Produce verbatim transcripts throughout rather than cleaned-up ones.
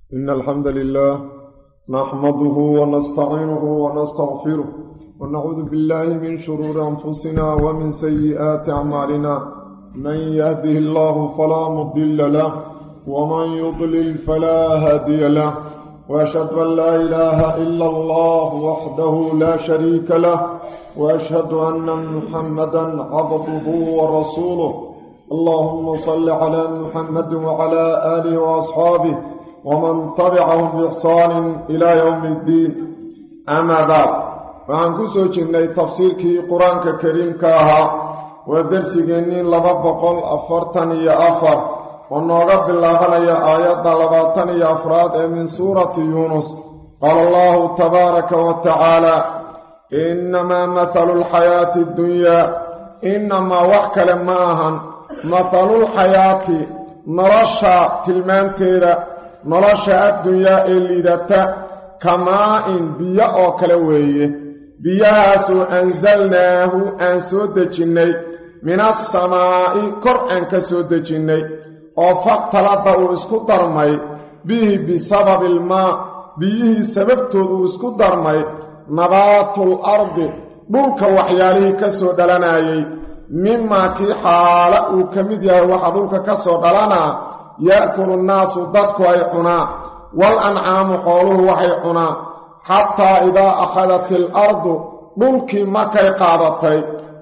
إن الحمد لله نحمده ونستعينه ونستغفره ونعوذ بالله من شرور أنفسنا ومن سيئات أعمالنا من يهده الله فلا مضل له ومن يضلل فلا هادي له وأشهد أن لا إله إلا الله وحده لا شريك له وأشهد أن محمدا عبده ورسوله اللهم صل على محمد وعلى آله وأصحابه ومن تبعهم بإحسان إلى يوم الدين أما بعد فعن كسو جنة تفسير قرآن الكريم كاها ودرس جنين لبقل أفرتني أفر ونرب الله لي آيات لبطني أفراد من سورة يونس قال الله تبارك وتعالى إنما مثل الحياة الدنيا إنما وحكل معها مثل الحياة نرشى تلمان تيرا نرشى الدنيا اللي دتا كماء بياء كلوية بياسو أنزلناه أنسود جني من السماء قرآن كسود جني وفاقتلبه اسكو درمي به بسبب الماء به سببته اسكو درمي نبات الأرض بلك وحياله كسو دلناي مما كي حالة كمدية وحضوك كسو دلنا يأكل الناس ضدك ويحنا والأنعام قوله وحيحنا حتى إذا أخذت الأرض بلك مكي قادتي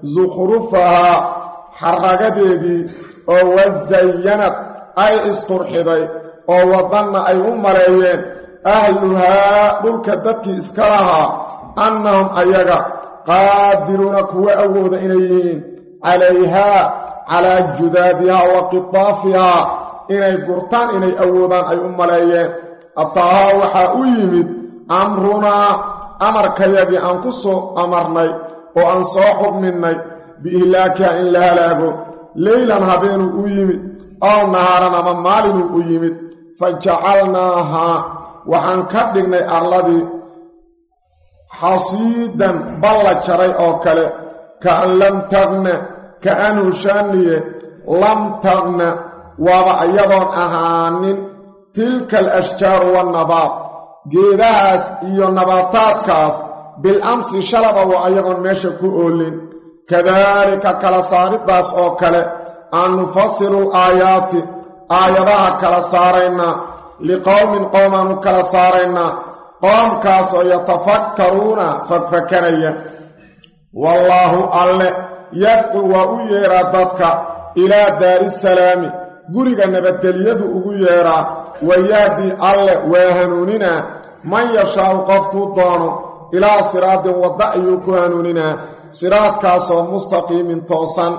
زخرفها حرقدي وزينت أي استرحبي ووضن أي أمريين أهلها بلك ضدك إسكرها أنهم أيها قادرون كوا أود إليهم عليها على جدادها وقطافها إني قرطان إني أودان أي أماليين أطاها وحا أيمد أمرنا أمر كيبي أنكسو أمرني وأنصاحب مني بإهلاكها إن لها لاغو ليلا هبين أيمد أو نهارنا من مالين أيمد فجعلناها وحنكبني أرلدي حصيدا بلا جري أو كله كأن لم تغنى كأنه شانية لم تغنى وابا أيضا أهانين تلك الأشجار والنبات جيداس إيو النباتات كاس بالأمس شلبا وأيضا ميشكو أولين كذلك كالساري باس أو كله أن نفصل الآيات آياتها كالسارينا لقوم قوما كالسارينا قوم كاسو يتفكرون فكفكريا والله ألا يدعو ويرى ضدك إلى دار السلام قرق النبتليد ويرى ويهدي ألا وهنوننا من يشاء قفك الضان إلى صراط وضعي كهنوننا صراط كاسو مستقيم توصا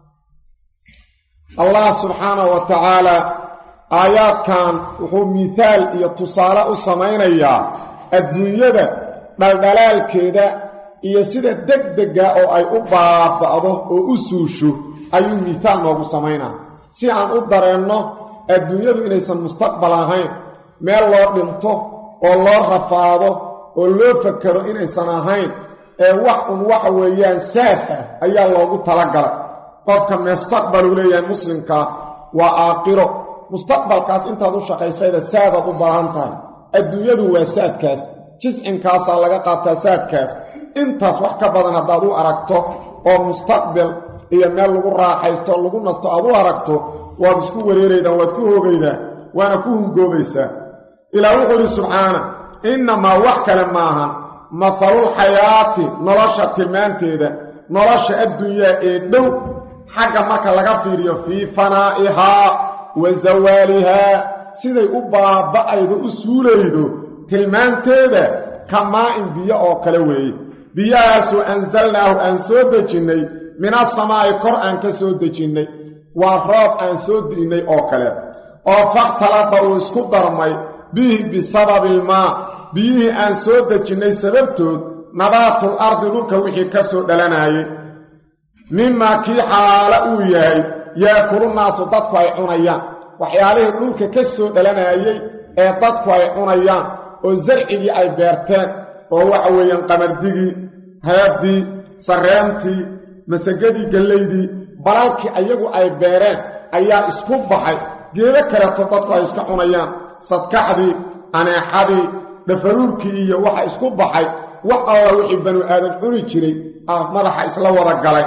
الله سبحانه وتعالى آيات كان وهو مثال يتصال السمينية الدنيا دلدلال كده iyo sida degdega oo ay u baabado oo u suusho ayuu miisaal noogu sameeyna si aan u dareeno adduunyadu inaysan mustaqbal ahayn meel loo dhinto oo loo rafaado oo loo fakaro inaysan ahayn ee wax un waxa weeyaan saafa ayaa loogu talagalay qofka mustaqbal u leeyahay muslimka waa aakhiro mustaqbalkaas intaad u shaqaysayda saadad u baahan tahay adduunyadu waa saadkaas jiscinkaas laga qaataa saadkaas intaas wax ka badan hadaad u aragto oo mustaqbal iyo meel lagu raaxaysto lagu nasto aad u aragto waad isku wareeraydaa waad ku hoogaydaa waana ku hungoobaysaa ilaa wuxuu subxaana inama wax kale maaha mathalul xayaati nolosha tilmaanteeda nolosha adduunyaa ee dhow xagga marka laga fiiriyo fii fanaa'ihaa wa zawaalihaa siday u baaba'aydo u suulaydo tilmaanteeda kamaa in biyo oo kale weeye biyahaasu anzalnaahu aan soo dejinnay min asamaa'i kor aan ka soo dejinnay waa roob aan soo di'innay oo kale oo fakhtalada uu isku darmay bihi bisababi ilmaa biyihii aan soo dejinnay sababtood nabaatul ardi dhulka wixii ka soo dhalanayay mimaa kii xaala uu yahay yaakulu naasu dadku ay cunayaan waxyaalihii dhulka ka soo dhalanayay ee dadku ay cunayaan oo zarcigii ay beerteen oo waxa weeyaan qamardigii haabdii sareentii masagadii galeydii balalkii ayagu ay beereen ayaa isku baxay geedo kale dadku ay iska cunayaan sadkaxdii aneexadii dhafaruurkii iyo waxa isku baxay wax alla wixii banu aadan cuni jiray madaxa isla wada galay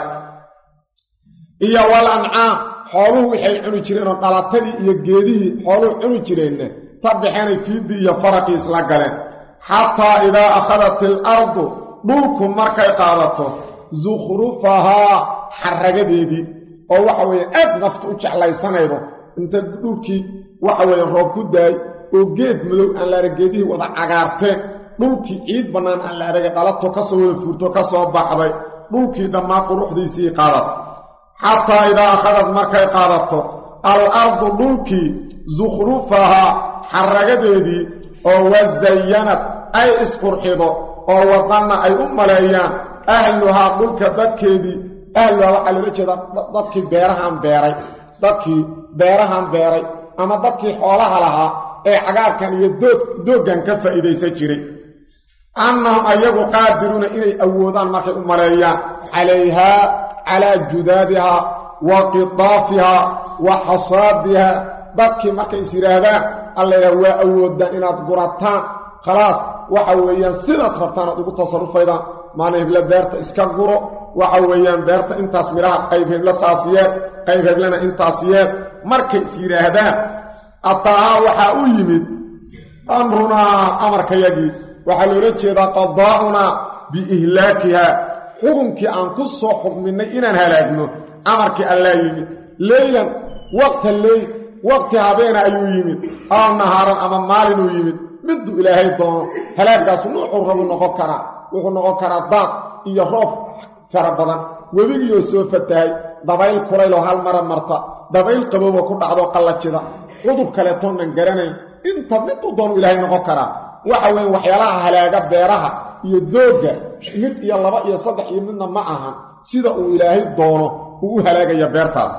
iyo wal ancaam xooluhu waxay cuni jireen oo dhalatadii iyo geedihii xooluhu cuni jireenna tabixeenay fiidii iyo faraqii isla galeen xataa idaa akhadat ilardu dhulku markay qaadato zukhrufahaa xaragadeedii oo waxa weeye aad nafta u jeclaysanaydo inta dhulkii waxa weeye roob ku daay oo geed madow aan la arag geedihii wada cagaarteen dhulkii ciid bannaan aan la aragay dhalato ka soo wada fuurto ka soo baxday dhulkii dhammaa quruxdiisii qaadato xataa idaa akhadad markay qaadato al ardu dhulkii zukhrufahaa xaragadeedii oo wazayanad ay isqurxido oo wadanna ay u maleeyaan ahluhaa dhulka dadkeedii ahluhaa waxaa loola jeedaa dadkii beerahaan beeray dadkii beerahaan beeray ama dadkii xoolaha lahaa ee cagaarkan iyo doog dooggan ka faa'iidaysan jiray annahum ayagu qaadiruuna inay awoodaan markay u maleeyaan calayhaa calaa judaadihaa wa qidaafihaa wa xasaadihaa dadkii markay is yidhaahdaan alla yidhaha waa awoodaan inaad gurataan khalaas waxa weeyaan sidaad rabtaan aad ugu tasarufaydaan maana hebla beerta iska guro waxa weeyaan beerta intaas midhaha qayb hebla saas yeed qayb heblana intaas yeed markay is yidhaahdaan ataahaa waxaa u yimid amrunaa amarkayagii waxaa loola jeedaa qadaa'unaa biihlaakihaa xukunkii aan ku soo xukminnay inaan halaagno amarkii allaa yimid leylan waqta leyl waqti habeena ayuu yimid aw nahaaran ama maalinuu yimid midduu ilaahay doono halaagaasu nuucuu rabu noqon karaa wuxuu noqon karaa daad iyo roob fara badan webigiioo soo fatahay dabayl kulayloo hal mara marta dabayl qabooboo ku dhacdoo qallajida cudub kaleetoonan garanayn inta miduu doonu ilaahay noqon karaa waxa weeye waxyaalaha halaaga beeraha iyo doogga mid iyo laba iyo saddex iyo midna ma ahan sida uu ilaahay doono uu u halaagaya beertaas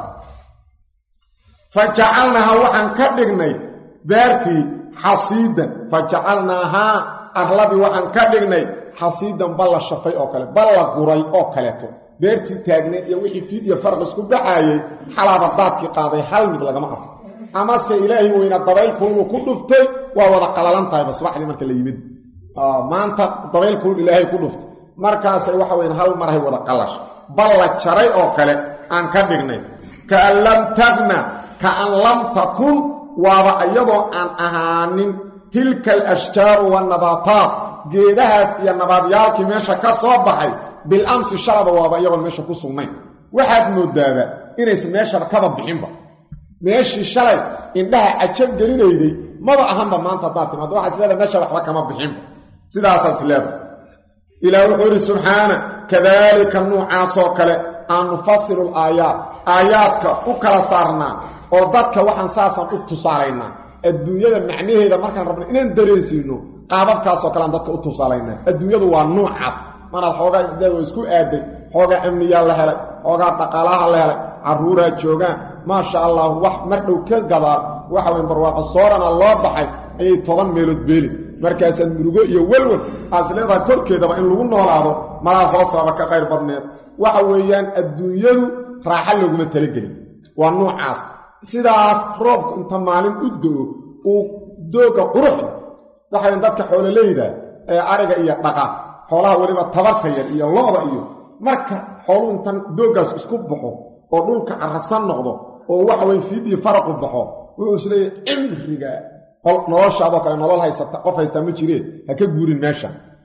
fa jacalnaahaa waxaan ka dhignay beertii xasiidan fa jacalnaahaa arladii waxaan ka dhignay xasiidan balla shafay oo kale balla guray oo kaleeto beertii taagneed iyo wixii fiid iyo farq isku baxaayey xalaaba daadkii qaaday hal mid lagama afo amase ilaahay weyna dabaylkuunu ku dhuftay waa wada qalalan tahayba subaxdii marka la yimid maanta dabaylkuun ilaahay ku dhuftay markaasay waxa weyan hal marahay wada qalash balla jaray oo kale aan ka dhignay kaan lam tagna kaan lam takun waaba iyadoo aan ahaanin tilka alashjaaru waannabaataat geedahaas iyo nabaadyaalkii meesha ka soo baxay bilamsi shalaba waaba iyagoon meesha ku sugnayn waxaad moodaaba inaysan meeshaba kaba bixinba meeshii shalay indhaha cajab gelinayday maba ahanba maanta haddaad timaado waxaa isleedahay meesha waxba kama bixinba sidaasaad isleedahay ilaah wuxuu yidhi subxaana kadaalika nuucaasoo kale aan nufasilu alaayaat aayaadka u kala saarnaa oo dadka waxaan saasaan u tusaalaynaa adduunyada macnaheeda markaan rabna inaan dareensiino qaababkaasoo kale aan dadka u tusaalaynaa adduunyadu waa nuucaas manaad xoogaa isleeda waa isku aaday xoogaa amniyaa la helay xoogaa dhaqaalaha la helay carruuraa joogaan maasha allah wax mar dhow ka gadaal waxa weyn barwaaqo soorana loo baxay ayay toban meelood beeli markaasaad murugo iyo welwel aad isleedahay korkeedaba in lagu noolaado malaa hoosaaba ka qayr badneed waxa weeyaan adduunyadu raaxa looguma talagelin waa nuucaas sidaas roobku inta maalin u do-o uu doogga quruxda waxayn dadka xoololeyda ee ariga iyo dhaqa xoolaha weliba tabarka yar iyo lo-da iyo marka xooluhu intan dooggaas isku baxo oo dhulka carrasan noqdo oo waxa weyn fiidii faraqu baxo wuxuu isleeyahay cimriga noloshaadoo kale nolol haysata qof haystaa ma jireen ha ka guurin meesha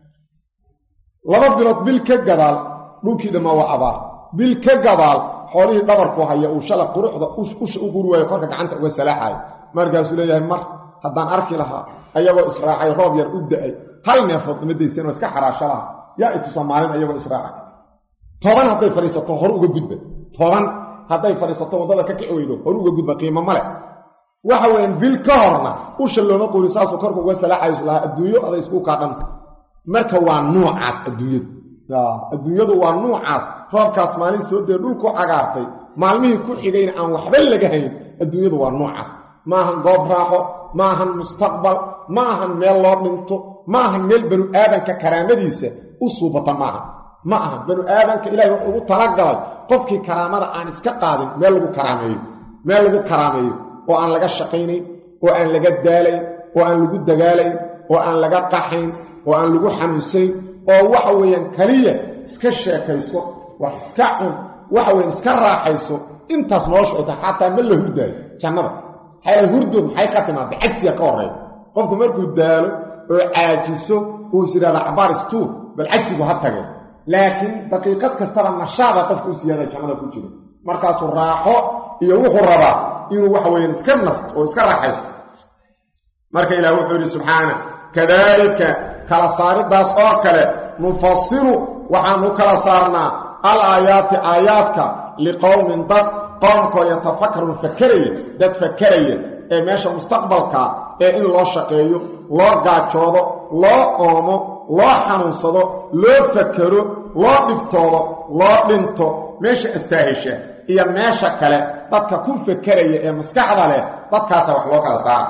laba bilood bil ka gadaal dhulkii dhammaa waa abaar bil ka gadaal xoolihii dhabarku haya uu shala quruxda usha u quri waayo korka gacanta uga salaaxayo markaasuu leeyahay mar haddaan arki lahaa ayagoo israacay roob yar u da-ay hal neefood ima daysan oo iska xaraasho laha yaa itusa maalin ayagoo israacay toban hadday fadhiisato hor uga gudba toban hadday fadhiisato waddada ka kici weydo hor uga gudba qiimo male waxa weyan bil ka horna usha looma qorin saasuu korka uga salaaxayo islahaa adduunyo aday isku kaadhanta marka waa nuucaas adduunyadu adduunyadu waa nuucaas roobkaas maalin soo dee dhulku cagaartay maalmihii ku xigayna aan waxba laga hayn adduunyadu waa nuucaas ma ahan goob raaxo ma ahan mustaqbal ma ahan meel loo dhinto ma ahan meel banu aadanka karaamadiisa u suubata maaha ma ahan banu aadanka ilahay wuxuu ugu talagalay qofkii karaamada aan iska qaadin meel lagu karaameeyo meel lagu karaameeyo oo aan laga shaqaynayn oo aan laga daalayn oo aan lagu dagaalayn oo aan laga qaxayn oo aan lagu xanuunsayn oo waxa weeyaan kaliya iska sheekayso wax iska cun waxa weeyaan iska raaxayso intaas nolosha oo xataa ma la hurdaayo jannada hay hurdo maxay ka timaadday cagsiga ka horeeyo qofku markuu daalo oo caajiso uu siraada cabaristu bal cagsigu ha tagay laakiin daqiiqad kastaba nashaada qofku siyaada jannada ku jiro markaas raaxo iyo wuxuu rabaa inuu waxa weeyaan iska nasto oo iska raaxaysto marka ilaahu wuxuu yiri subhana kadalika kala saaridaas oo kale nufassilu waxaanu kala saarnaa al aayaati aayaadka liqawmin dad qawmka yatafakkarun fakaraya dad fakaraya ee meesha mustaqbalka ee in loo shaqeeyo loo gaajoodo loo oomo loo xanuunsado loo fakaro loo dhibtoodo loo dhinto meesha astaahisha iyo meesha kale dadka ku fakaraya ee maskaxda leh dadkaas wax loo kala saaro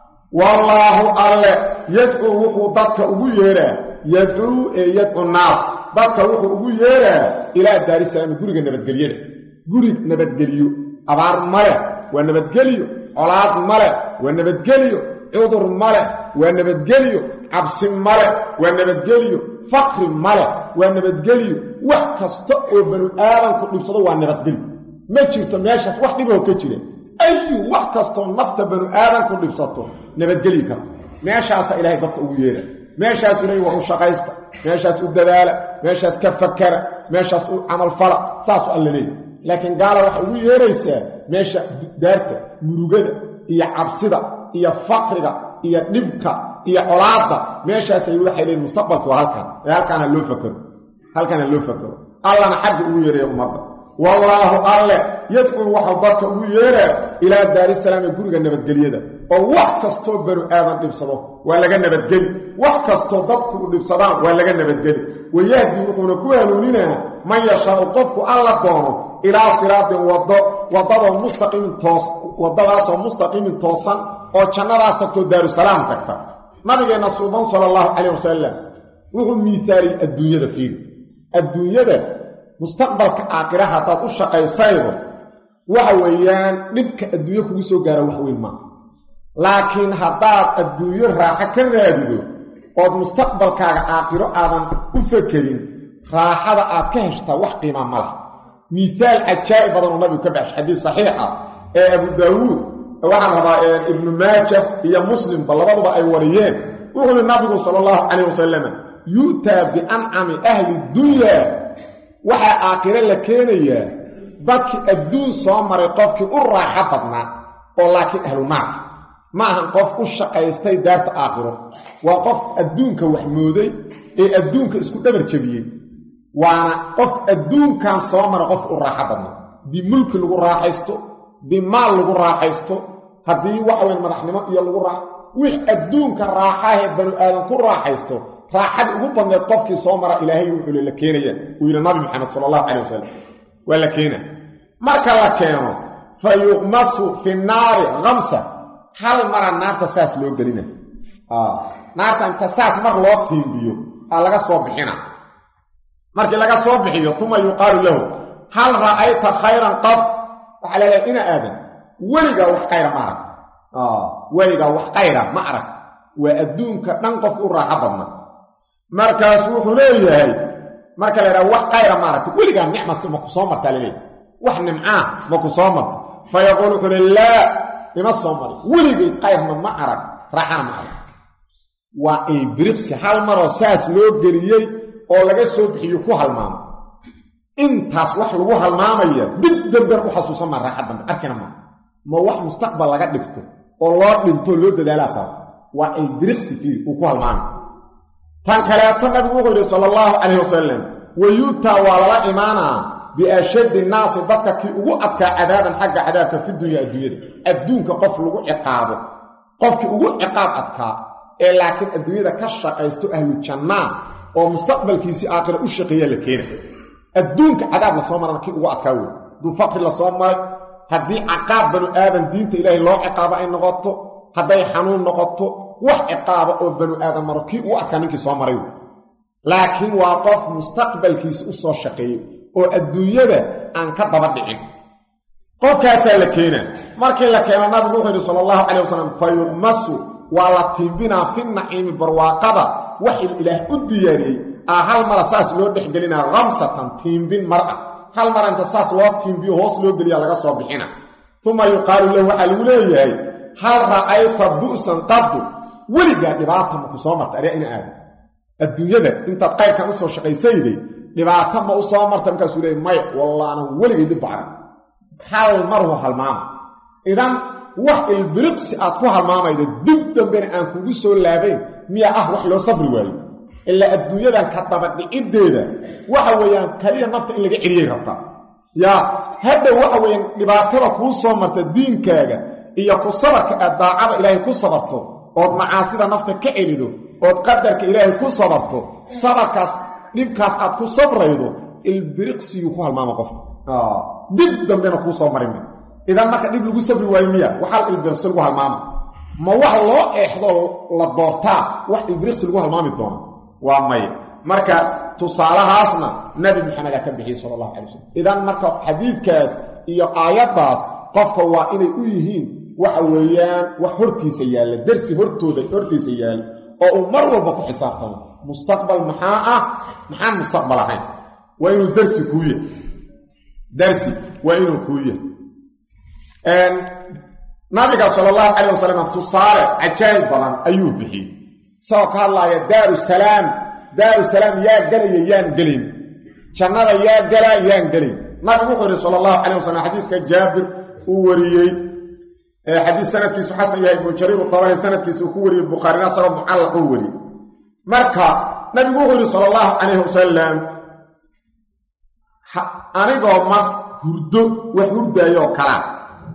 wallahu alla yad'u wuxuu dadka ugu yeeraa yad'u ee yad'u naas dadka wuxuu ugu yeeraa ilaa daarisalaam guriga nabadgelyada gurig nabadgeliyo abaar male waa nabadgeliyo colaad male waa nabadgeliyo cudur male waa nabadgeliyo cabsi male waa nabadgeliyo faqri male waa nabadgeliyo wax kasta oo banu aadanku dhibsado waa nabadgeliyo ma jirto meeshaas wax dhiboo ka jira ayu wax kasta nafta banu aadanku dhibsato nabadgeliyo ka meeshaas ilaahay dadka ugu yeera meeshaas ilaahay waa u shaqaysta meeshaas u dadaala meeshaas ka fakara meeshaas u amal fala saas alla leeyahay laakiin gaala waxa ugu yeeraysaa meesha daarta murugada iyo cabsida iyo faqriga iyo dhibka iyo colaada meeshaas ay waxay leeyihiin mustaqbalku waa halkan ee halkaana loo fakaro halkaana loo fakaro allahna xaq ugu yeeray ummadda wallahu alla yad'u waxa dadka ugu yeeraa ilaa daarisalaam guriga nabadgelyada oo wax kasto banu aadan dhibsado waa laga nabadgeli wax kasto dadku dhibsadaan waa laga nabadgeli wayahdi wuxuuna ku hanuuninaa man yashaa qofku alla doono ilaa siraatin wado wadada mustaqim toos wadadaas oo mustaqim toosan oo jannadaas tagto daarusalaam tagta nabigeena suuban sallallahu alayhi wasallam wuxuu miisaari adduunyada fiir adduunyada mustaqbalka aakhiraha taad u shaqaysaydo waxa weeyaan dhibka adduunyo kugu soo gaara wax weyn ma laakiin hadaad adduunyo raaxo ka raadido oo mustaqbalkaaga aakhiro aadan u fakerin raaxada aad ka heshtaa wax qiimo ma laha مثال عجائب بدن النبي كبعش حديث صحيحة أبو داود وعن ربا ابن ماجه هي مسلم طلبوا أي وريين وقال النبي صلى الله عليه وسلم يؤتى بأنعم أهل الدنيا وحا آخر لكينيا بك الدون صامر قفك الراحة بدنا ولكن أهل النار معهم قف الشقة يستي دارت آخره وقف الدون كوحمودي إيه الدون كإسكو دبر كبير وانا قف الدون كان صامر قف الراحة بدنا بملك لغو راحيستو بمال لغو راحيستو هذه وحوين مدحنما إيا لغو راح ويح الدون كان راحاه بنو آدم كل راحيستو راحة أقوبا من الطفك صامر إلهي وحول لكينيا وإلى النبي محمد صلى الله عليه وسلم ولكينا مركا لكينا فيغمسوا في النار غمسة هل مرة النار تساس لو قلنا آه نار تساس مر لوقتين بيو قال لك صوبحنا مركا لك صوبحيو ثم يقال له هل رأيت خيرا قط وعلى لكينا آدم ولقى وحقير معرك آه ولقى وحقير معرك وأدونك ننقف الراحة بنا مركز وحليه هاي مركز لنا وحقير معرك ولقى النعمة مكو صامرت عليه وحن معاه مكو صامرت فيقول كل الله لما صامرت ولقى قير من معرك راحنا معرك والبرقس هل مرة ساس لو قريي oo laga soo bixiyo ku halmaamo intaas wax lagu halmaamaya dib dambe u xasuusan ma raaxadan arkana ma ma wax mustaqbal laga dhigto oo loo dhinto loo dadaala taas waa ay dirqsi fi ku halmaamo tan kale tan nabigu wuxuu sallallahu alayhi wasallam wayuta wala imaana bi ashad an-nas dadka ki ugu adka cadaaban xagga cadaabka fi dunya adduunyada adduunka qof lagu ciqaabo qofki ugu ciqaab adka ee laakiin adduunyada ka shaqaysto ahlu jannah oo mustaqbalkiisi aakhir u shaqeeya la keenay adduunka cadaab la soo marana ki ugu adkaawo du faqri la soo maray hadii ciqaab banu aadan diinta ilaahay loo ciqaabo ay noqoto haday xanuun noqoto wax ciqaab oo banu aadan maro ki uu adkaa ninkii soo maray laakiin waa qof mustaqbalkiisi u soo shaqeeyay oo adduunyada aan ka daba dhicin qofkaas la keenay markii la keenay nabigu wuxuu sallallahu alayhi wasallam fayumasu ولا تنبنا في النعيم برواقضة وحي الإله الدياري هل مرة ساس لو دحقلنا غمسة تنبين مرأة هل مرة انت ساس لو تنبيه هوس لو قليا لغا صبحنا ثم يقال له وحلو ليه هل رأيت بؤسا قد ولقى لبعضها مكسومة أريئنا آل الدنيا ده انت قايل كان أسوى شقي سيدي لبعضها مكسومة تمكسوا ليه مايق والله أنا ولقى لبعض هل مره هل مام إذن wax ilbiriqsi aad ku halmaamaydo dib dambe aan kugu soo laabay miya ah wax loo sabri waayo illa adduunyadan ka daba dhicideeda waxa weeyaan kaliya nafta in laga ciriyay rabta ya hada waxa weeyaan dhibaatada ku soo marta diinkaaga iyo ku sabarka daacada ilaahay ku sabarto oo macaasida nafta ka celido oo qadarka ilaahay ku sabarto sabarkaas dhibkaas aad ku sabraydo ilbiriqsi ku halmaama qof ah dib dambe ku soo marin إذا ما كان يبلغ سبري وايمية وحال البرس لغوها الماما ما واحد الله إحضر للضغطاء واحد البرس لغوها الماما الدون وامي مركا تصالها أصنا نبي محمد كبه صلى الله عليه وسلم إذا مركا حديث كاس إيا آيات داس قفك وإني أيهين وحويان وحرتي سيال درسي هرتو دي هرتي سيال أو مروا بكو حسابتهم مستقبل محاء محاء مستقبل حين وإنه درسي كوية درسي وإنه كوية ان نبي صلى الله عليه وسلم تصار عجائب بلان ايوب به سو قال الله يا دار السلام دار السلام يا غلي يا غلين جنة يا غلا يا غلين نبي صلى الله عليه وسلم حديث جابر ووريي حديث سند كيس حسن يا ابن جرير الطبري سند كيس كوري البخاري نصر معلق وري مركا نبي صلى الله عليه وسلم انا قوم هردو وهردايو كلام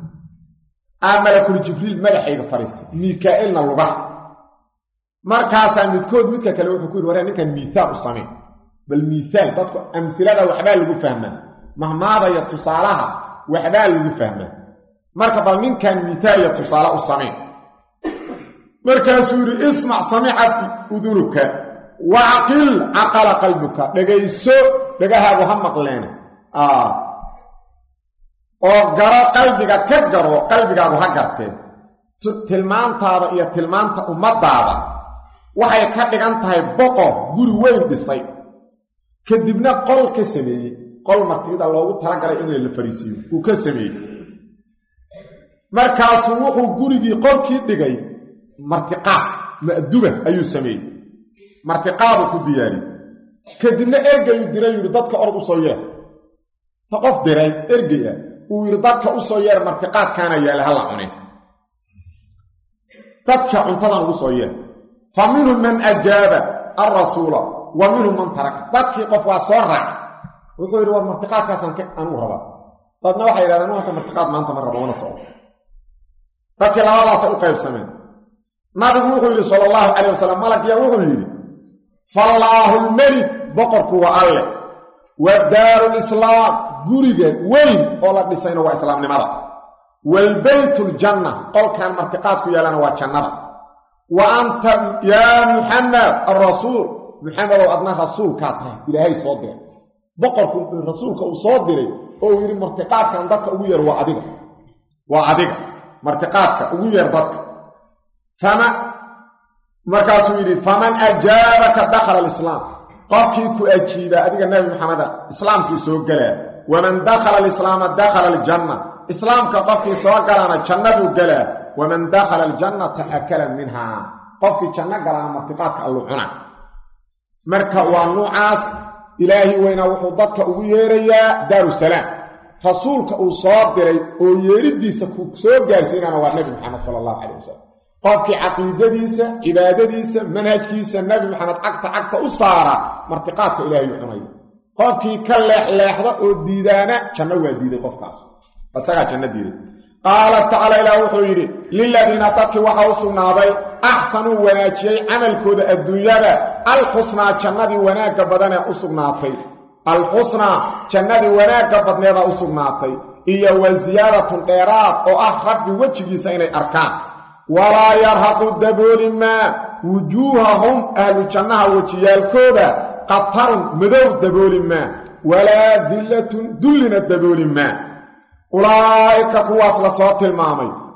ملك جبريل ملحيغا فريستي ميكائيلنا لغا markaas midkood midka kale wuxuu ku yiri wareen ninkan miisaal u samee bal miisaal dadku amthilada waxba lagu fahmaa mahmaada ya tusaalaha waxba lagu fahmaa marka bal ninkan miisaal ya tusaala u samee markaas uu yiri isma sami'at udunuka wa aqil aqala qalbuka dhagayso dhagahaagu ha maqleen ah oo garo qalbiga ka garo qalbigaagu ha gartee tilmaantaada iyo tilmaanta ummadaada waxay ka dhigan tahay boqor guri weyn dhisay kadibna qol ka sameeyay qol martida loogu talagalay in la fariisiyo uu ka sameeyay markaas wuxuu gurigii qolkii dhigay martiqaad maaduba ayuu sameeyay martiqaad ku diyaari kadibna ergay diray yiri dadka orod u soo yeer taqof diray ergay uu yiri dadka u soo yeer martiqaad kaana yaala hal cunay dadka cuntadan u soo yeer faminhum man ajaba ar-rasul wa minhum man taraka dadkii qof waa soo raac wuxuu yiri war martiqaadkaasan ka anu raba dadna waxay yiraahdaan waxa martiqaad maanta mar rabo wana soo dadkii labadaas u qaybsameen nabigu wuxuu yiri sallallahu alayhi wasallam malakiya wuxuu yiri fallahu al-malik boqorku wa alle wa daarul islam guriga weyn oo la dhisayna waa islaamnimada wal baytul janna qolkan martiqaadku yeelana waa jannada wa anta ya muhammad ar-rasul muhammad oo adna rasuulka tahay ilaahay soo diray boqorku rasuulka uu soo diray oo yiri martiqaadkan dadka ugu yeer waa adiga waa adiga martiqaadka ugu yeer dadka fama markaasuu yiri faman ajaabaka dakhala al-islam qofkii ku ajiiba adiga nabi muhammad islaamkii soo galaa waman dakhala al-islam dakhala al-janna islaamka qofkii soo galana jannadu galaa waman dakhala al-jannata akala minha qofkii janna galana martiqaadka allu cuna marka waa nuucaas ilaahi weyna wuxuu dadka ugu yeerayaa daaru salaam rasuulka uu soo diray oo yeeridiisa ku soo gaarsiinana waa nabi muhammad sallallahu alayhi wasallam qofkii aqeedadiisa cibaadadiisa manhajkiisa nabi muhammad aqta aqta u saara martiqaadka ilaahi cunay qofkii ka leexleexda oo diidaana janna waa diiday qofkaas asaga janna diiday qaala ta'ala ila wuxuu yiri lilladina taqi waxa usugnaaday ahsanu wanaajiyay amalkooda adduunyada al-husna jannadii wanaaga badan ee usugnaatay al-husna jannadii wanaaga badneeda usugnaatay iyo wasiyadatun dheeraad oo ah rabbi wajigiisa inay arkaan wala yarhaqu dabulima wujuhahum ahlu jannaha wajiyalkooda qatarun madow dabulima wala dillatun dullina dabulima ulaa'ika kuwaas la soo tilmaamay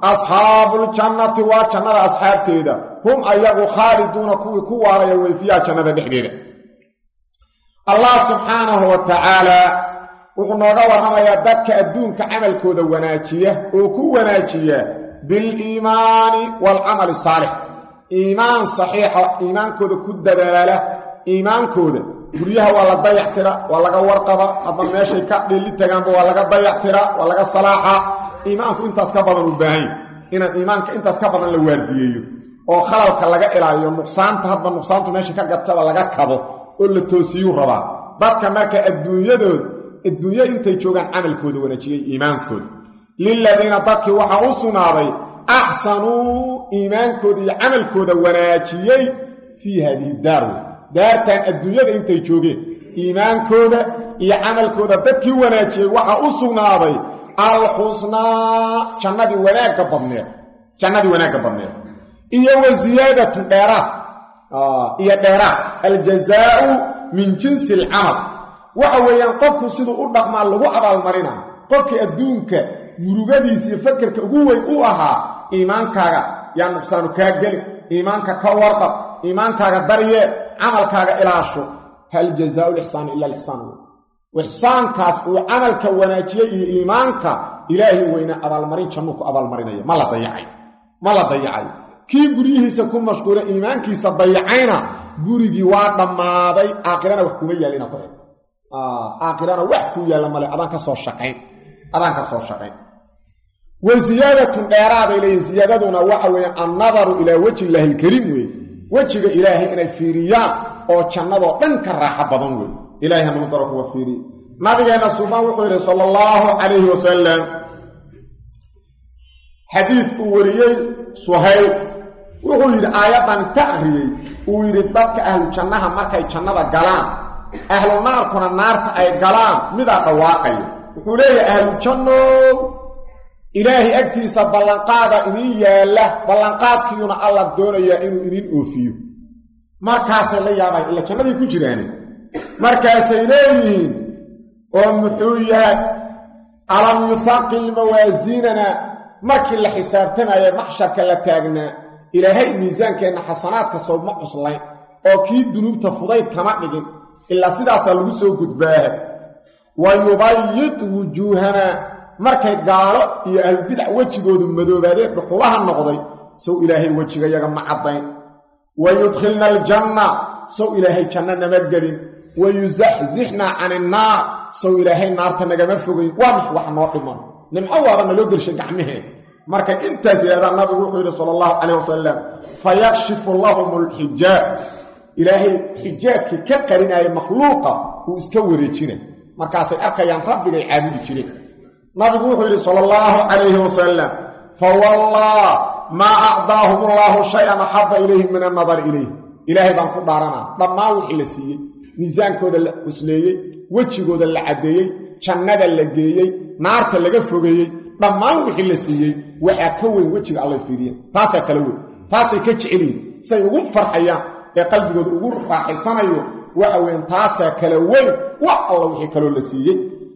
asxaabul jannati waa jannada asxaabteeda hum ayagu khaaliduuna kuwii ku waaraya way fiiha jannada dhexdeeda allah subxaanahu wa tacaala wuxuu nooga warramayaa dadka adduunka camalkooda wanaajiya oo ku wanaajiya biliimaani waalcamali saalix iimaan saxiixa iimaankooda ku dadaala iimaankooda guryaha waa la dayactira waa laga warqaba hadba meeshay ka dheeli tagaanba waa laga dayactira waa laga salaaxa iimaanku intaas ka badan u baahan inaan iimaanka intaas ka badan la waardiyeeyo oo khalalka laga ilaaliyo nuqsaanta hadba nuqsaantu meesha ka gataba laga kabo oo la toosiyuu rabaa dadka marka adduunyadooda adduunyo intay joogaan camalkooda wanaajiyey iimaankooda liladiina dadkii waxaa u sugnaaday axsanuu iimaankooda iyo camalkooda wanaajiyey fii haadihi daar daartan adduunyada intay joogeen iimaankooda iyo camalkooda dadkii wanaajiyey waxaa u sugnaaday alxusnaa jannadii wanaagga badneed jannadii wanaagga badneed iyo wa ziyaadatun dheeraad iyo dheeraad aljazaau min jinsi alcamal waxa weeyaan qofku siduu u dhaqmaa lagu abaalmarina qofkii adduunka murugadiisa iyo fakarka ugu weyn u ahaa iimaankaaga yaa nuqsaanu kaa geli iimaanka ka warqab iimaankaaga daryee camalkaaga ilaasho hal jazaau lixsaani ila lixsaan wixsaankaas uu camalka wanaajiyey iyo iimaanka ilaahay weyna abaalmarin jannu ku abaalmarinaya ma la dayacay ma la dayacay kii guryihiisa ku mashquula iimaankiisa dayacayna gurigii waa dhammaaday aakhirana wax kuma yaalina ku xig aakhirana wax ku yaala male adaan ka soo shaqayn adaan ka soo shaqayn wa ziyaadatun dheeraaday leeyihin ziyaadaduna waxa weeyaan annadaru ilaa wajhi illaahi alkariim weeye wejiga ilaahay inay fiiriyaan oo jannadoo dhan ka raaxo badan wey ilaahay hanu daro kuwa fiiriye nabigeena subaan wuxuu yidhi sala allahu calayhi wasalam xadiid uu wariyey suhayl wuxuu yidhi aayaddan ta akhriyey uu yidhi dadka ahlu jannaha markay jannada galaan ahlu naarkuna naarta ay galaan midaa dhawaaqaya wuxuu leeyahay ahlu jannow ilaahay agtiisa ballanqaada idiin yaalla ballanqaadkiiyuna alla doonayaa inuu idiin oofiyo markaasay la yaabay ila jannaday ku jiraane markaasay leeyihiin oo muxuu yahay alam yuthaqil mawaasiinana markii la xisaabtamaye maxsharka la taagnaa ilaahay miisaankeenna xasanaadka soo ma cuslayn oo kii dunuubta fudayd kama dhigin ilaa sidaasaa lagu soo gudbaaha wa yubayid wujuuhana markay gaalo iyo ahlulbidac wejigoodu madoobaadeen dhuxulaha noqday sow ilaahay wejigayaga ma caddayn wa yudkhilna aljanna sow ilaahay janno nama gelin wa yusaxzixnaa cani innaar sow ilaahay naarta nagama fogayn waa mix wax noo dhiman nimco waaba naloo gelshay gacmaheen markay intaas yidhahdaan nabigu wuxuu yidhi sala allahu calayh wasalam fayakshifu lahum alxijaab ilaahay xijaabkii ka qarinaya makhluuqa uu iska wareejina markaasay arkayaan rabbigay caabudi jireen nabigu wuxuu yidhi sala allahu calayhi wasalam fawallah maa acdaahum allaahu shay-an axabba ilayhim min annadar ilayh ilaahay baan ku dhaaranaa dhammaan wixii la siiyey miisaankooda la cusleeyey wejigooda la caddeeyey jannada la geeyey naarta laga fogeeyey dhammaan wixii la siiyey waxaa ka weyn wejiga allay fiiriyeen taasaa kala weyn taasay ka jeceliyiin say ugu farxayaan ee qalbigooda ugu raaxaysanayo waxa weyn taasaa kala weyn wax alla wixii kaloo la siiyey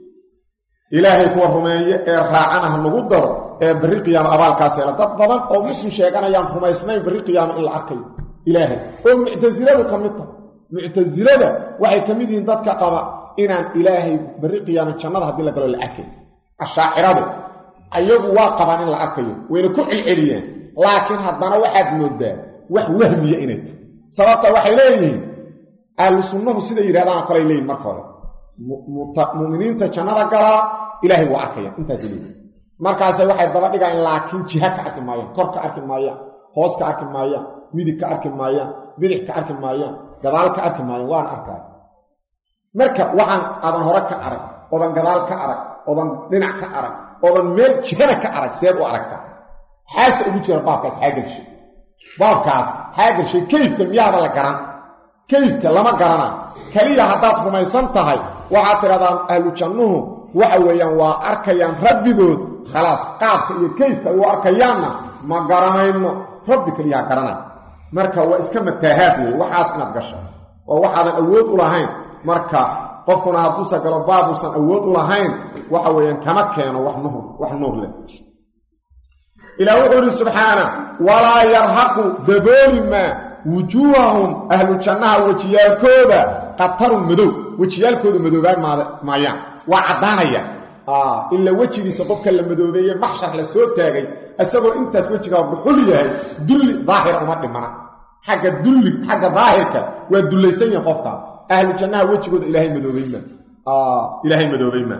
ilaahay kuwa rumeeye ee raacana ha nagu daro ee barri qiyaama abaalkaas hela dad badan oo muslim sheeganayaan rumaysnayn barri qiyaama in la arkayo ilaahay oo muctasiladu ka mid tahay muctasilada waxay ka mid yihiin dadka qaba inaan ilaahay barri qiyaama jannada haddii la galo la arkayo ashaaciradu ayagu waa qabaan in la arkayo wayna ku celceliyeen laakiin haddana waxaad moodaa wax wahmiya inay tahay sababta waxay leeyihiin ahlu sunnahu siday yidhahdaan oo kaley leeyihin marka hore mu'miniinta jannada galaa ilaahay waa arkayaan intaasay leeyihin markaasay waxay daba dhigaan laakiin jiha ka arki maayaan kor ka arki maayaan hoos ka arki maayaan midig ka arki maayaan bidix ka arki maayaan gadaal ka arki maayaan waana arkaaya marka waxaan adan hore ka arag odan gadaal ka arag odan dhinac ka arag odan meel jihana ka arag seed u aragtaa xaasa ugu jira baabkaas xaagalshay baabkaas xaagalshay kayfka miyaaba la garan kayfka lama garana kaliya haddaad rumaysan tahay waxaad tidhahdaan ahlu jannuhu waxa weeyaan waa arkayaan rabbigood khalaas qaabka iyo kayfka ay u arkayaanna ma garanayno rabbi kaliyaa garanay marka waa iska mataahaad wey waxaas inaad gasha oo waxaadan awood u lahayn marka qofkuna hadduusa galo baabuusan awood u lahayn waxa weeyaan kama keeno wax nuur wax nuur leh إلى وحده سبحانه ولا يرهق دبول ما وجوههم أهل الجنة وجيالكودا قطر مدو وجيالكودا مدوغان مايان وعدانيا آه إلا وجهي سقفك المدوبية محشر لسوت تاغي أسأقول أنت وجهك بحلية دل ظاهر أمر منا حق الدل حق ظاهرك والدليسين يقفك أهل الجنة وجهك إلهي مدوبيما آه إلهي مدوبيما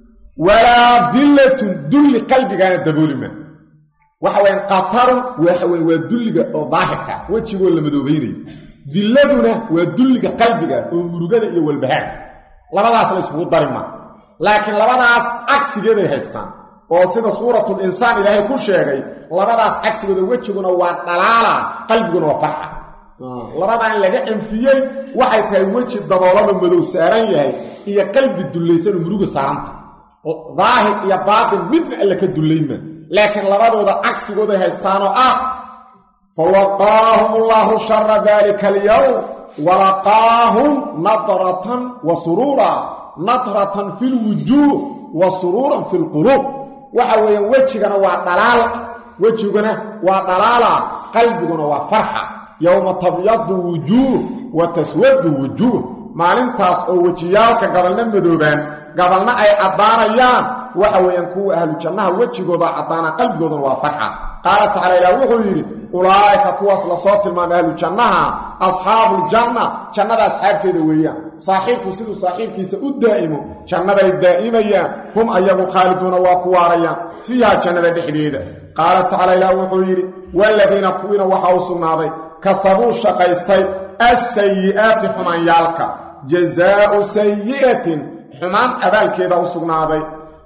ولا ذلة دل قلبك عن الدبولما وحوين قطر وحوين ودلك ظاهرك وجهك المدوبيني ذلتنا ودلك قلبك ومرقادة إيوه البهار لما لا أصل اسمه الضرمة لكن لبداس عكسيده haystaan oo sida suuratul insaan ilaahay ku sheegay labadaas cagsigooda wajiguna waa dhalaala qalbiguna waa farxa labadaan laga anfiyay waxay tahay waji daboolada madow saaran yahay iyo qalbi dulaysan muruga saaranta daahir iyo baatin midna alla ka dulayma laakiin labadooda cagsigooda haystaan oo ah fawaqahumullahu sharra dhalika al-yawm wa laqahum nadratan wa surura نظرة في الوجوه وسرورا في القلوب وحويا وجهنا وضلال وجهنا وضلال قلبنا وفرحة يوم تبيض وجوه وتسود وجوه maalintaas oo wajiyaalka gabalna madoobaan gabalna ay cadaanayaan waxa weeyaan kuwa ahlu jannaha wajigooda cadaana qalbigooda waa farxa qaala ta'ala ila wuxuu yiri ulaayka kuwaas la soo tilmaamay ahlu jannaha ashaabul janna jannada asxaabteeda weeyaan saaxiibku sidoo saaxiibkiisa u daa'imo jannada ay daa'imayaan hum ayagu khaaliduna waa ku waarayaan fiha jannada dhexdeeda qaala ta'ala ila wuxuu yiri walladina kuwina waxa uu sugnaaday kasabu shaqaystay as-sayyi'ati humayalka جزاء سيئة حمان أبال كذا وصغناضي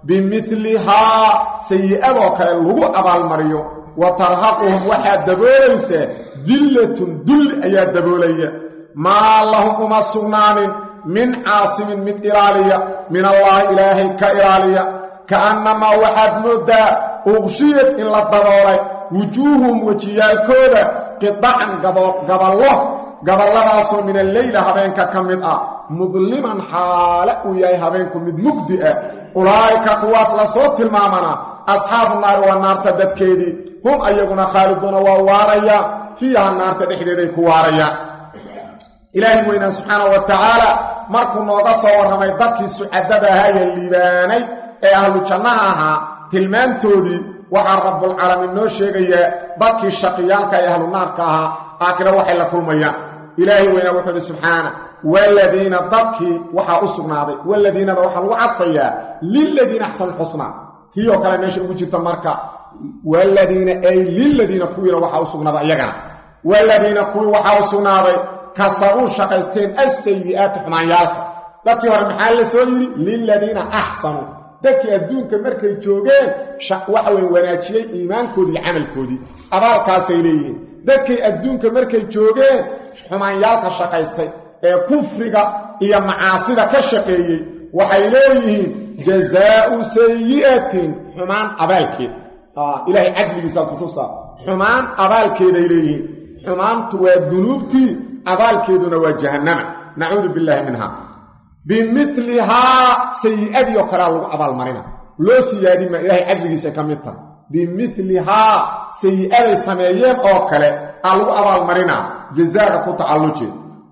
بمثلها سيئة وكال لغو أبال مريو وترهقهم واحد دبوليس ذلة دل أيا دبولي ما اللهم أما الصغنان من عاصم من إرالية من الله إلهي كإرالية كأنما واحد مدى أغشيت إلا الضروري وجوههم وجيال كودة قطعا قبل الله قبل الله من الليل هبينك كمد مظلما حالا وياي هبينكم مد مبدئ أولئك قواس لصوت المامنة أصحاب النار والنار تدد كيدي هم أيقنا خالدون وواريا فيها النار تدحدي كواريا إلهي وإنا سبحانه وتعالى مركو نوغسا ورميدتك السعدة هاي الليباني أهل جناها تلمان تودي وحن رب العالمين نوشيغي بدك الشقيان كي أهل النار كاها آكرا وحي لكل ميان إلهي وإنا وحده سبحانه والذين ضدك وحا أسقناضي والذين وحا الوعطفيا للذين أحسن الحسنى تيو كلام يشي وجبت المركة والذين أي للذين كوين وحا أسقناضي يقنا والذين كوين وحا أسقناضي كسروا شقيستين السيئات حمايالك ضدك ورمحال سويري للذين أحسنوا ضدك أدونك مركي جوغين وحوين وناجيي إيمان كودي عمل كودي أبال كاسيليين dadkay adduunka markay joogeen xumaanyaalka shaqaystay ee kufriga iyo macaasida ka shaqeeyay waxay leeyihiin jazaa'u sayyi'atin xumaan abaalkeed ah ilaahay adligiisa ku tusa xumaan abaalkeeday leeyihiin xumaantu waa dunuubtii abaalkeeduna waa jahannama na'uudu billahi minha bimithliha sayyi'ati oo kala lagu abaal marina loo siyaadin ma ilaahay adligiisa kamidta بمثلها سيئة سميين أوكالي ألو أبال مرنا جزاء كتعلوجي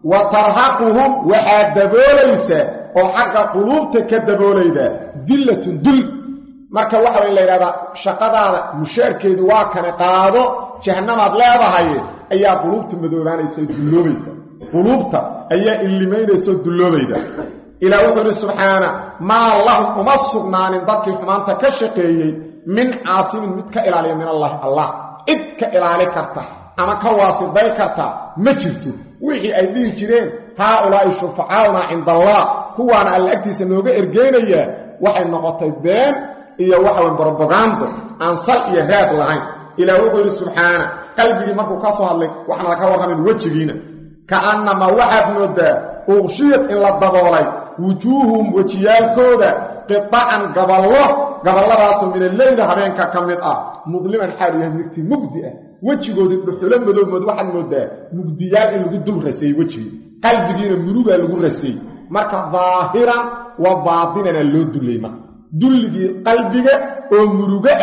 وترهقهم وحاد دبوليسا أو حق قلوبتك دبوليدا ذلة دل marka waxa weyn leeyahay shaqadaada mushaarkeedu waa kana qaado jahannamad leedahay ayaa qulubta madoobaanaysa duloobaysa qulubta ayaa illimeynaysa duloobayda ila wuxuu subhana ma allahum umasugnanin dadkii xumaanta ka shaqeeyay من عاصم متك إلالي من الله الله إدك إلالي كرتا أما كواسي باي كرتا مجرتو وحي أيديه جرين هؤلاء الشفعاؤنا عند الله هو أنا الأكتي سنوغة إرقينية وحي النقطة بين إيا وحي البروباغاندو أنصال إيا هاد لغاين إلى وقل سبحانه قلبي مركو كاسوها لك وحنا لكوها من وجهينا كأنما وحد مدى أغشيت إلا الضغولي وجوههم وجيال كودا قطعا قبل الله قبل الله راسم من الليل هبينك كمد آه مظلما حالي يهمكتي مبدئة وجهه ذي بحلم مدوب مدوحا مدى مبديات اللي قدوا الرسي وجهه قلب دينا مروبة اللي قدوا الرسي مركا ظاهرا وباطنا اللي دليما دل في قلبك ومروبة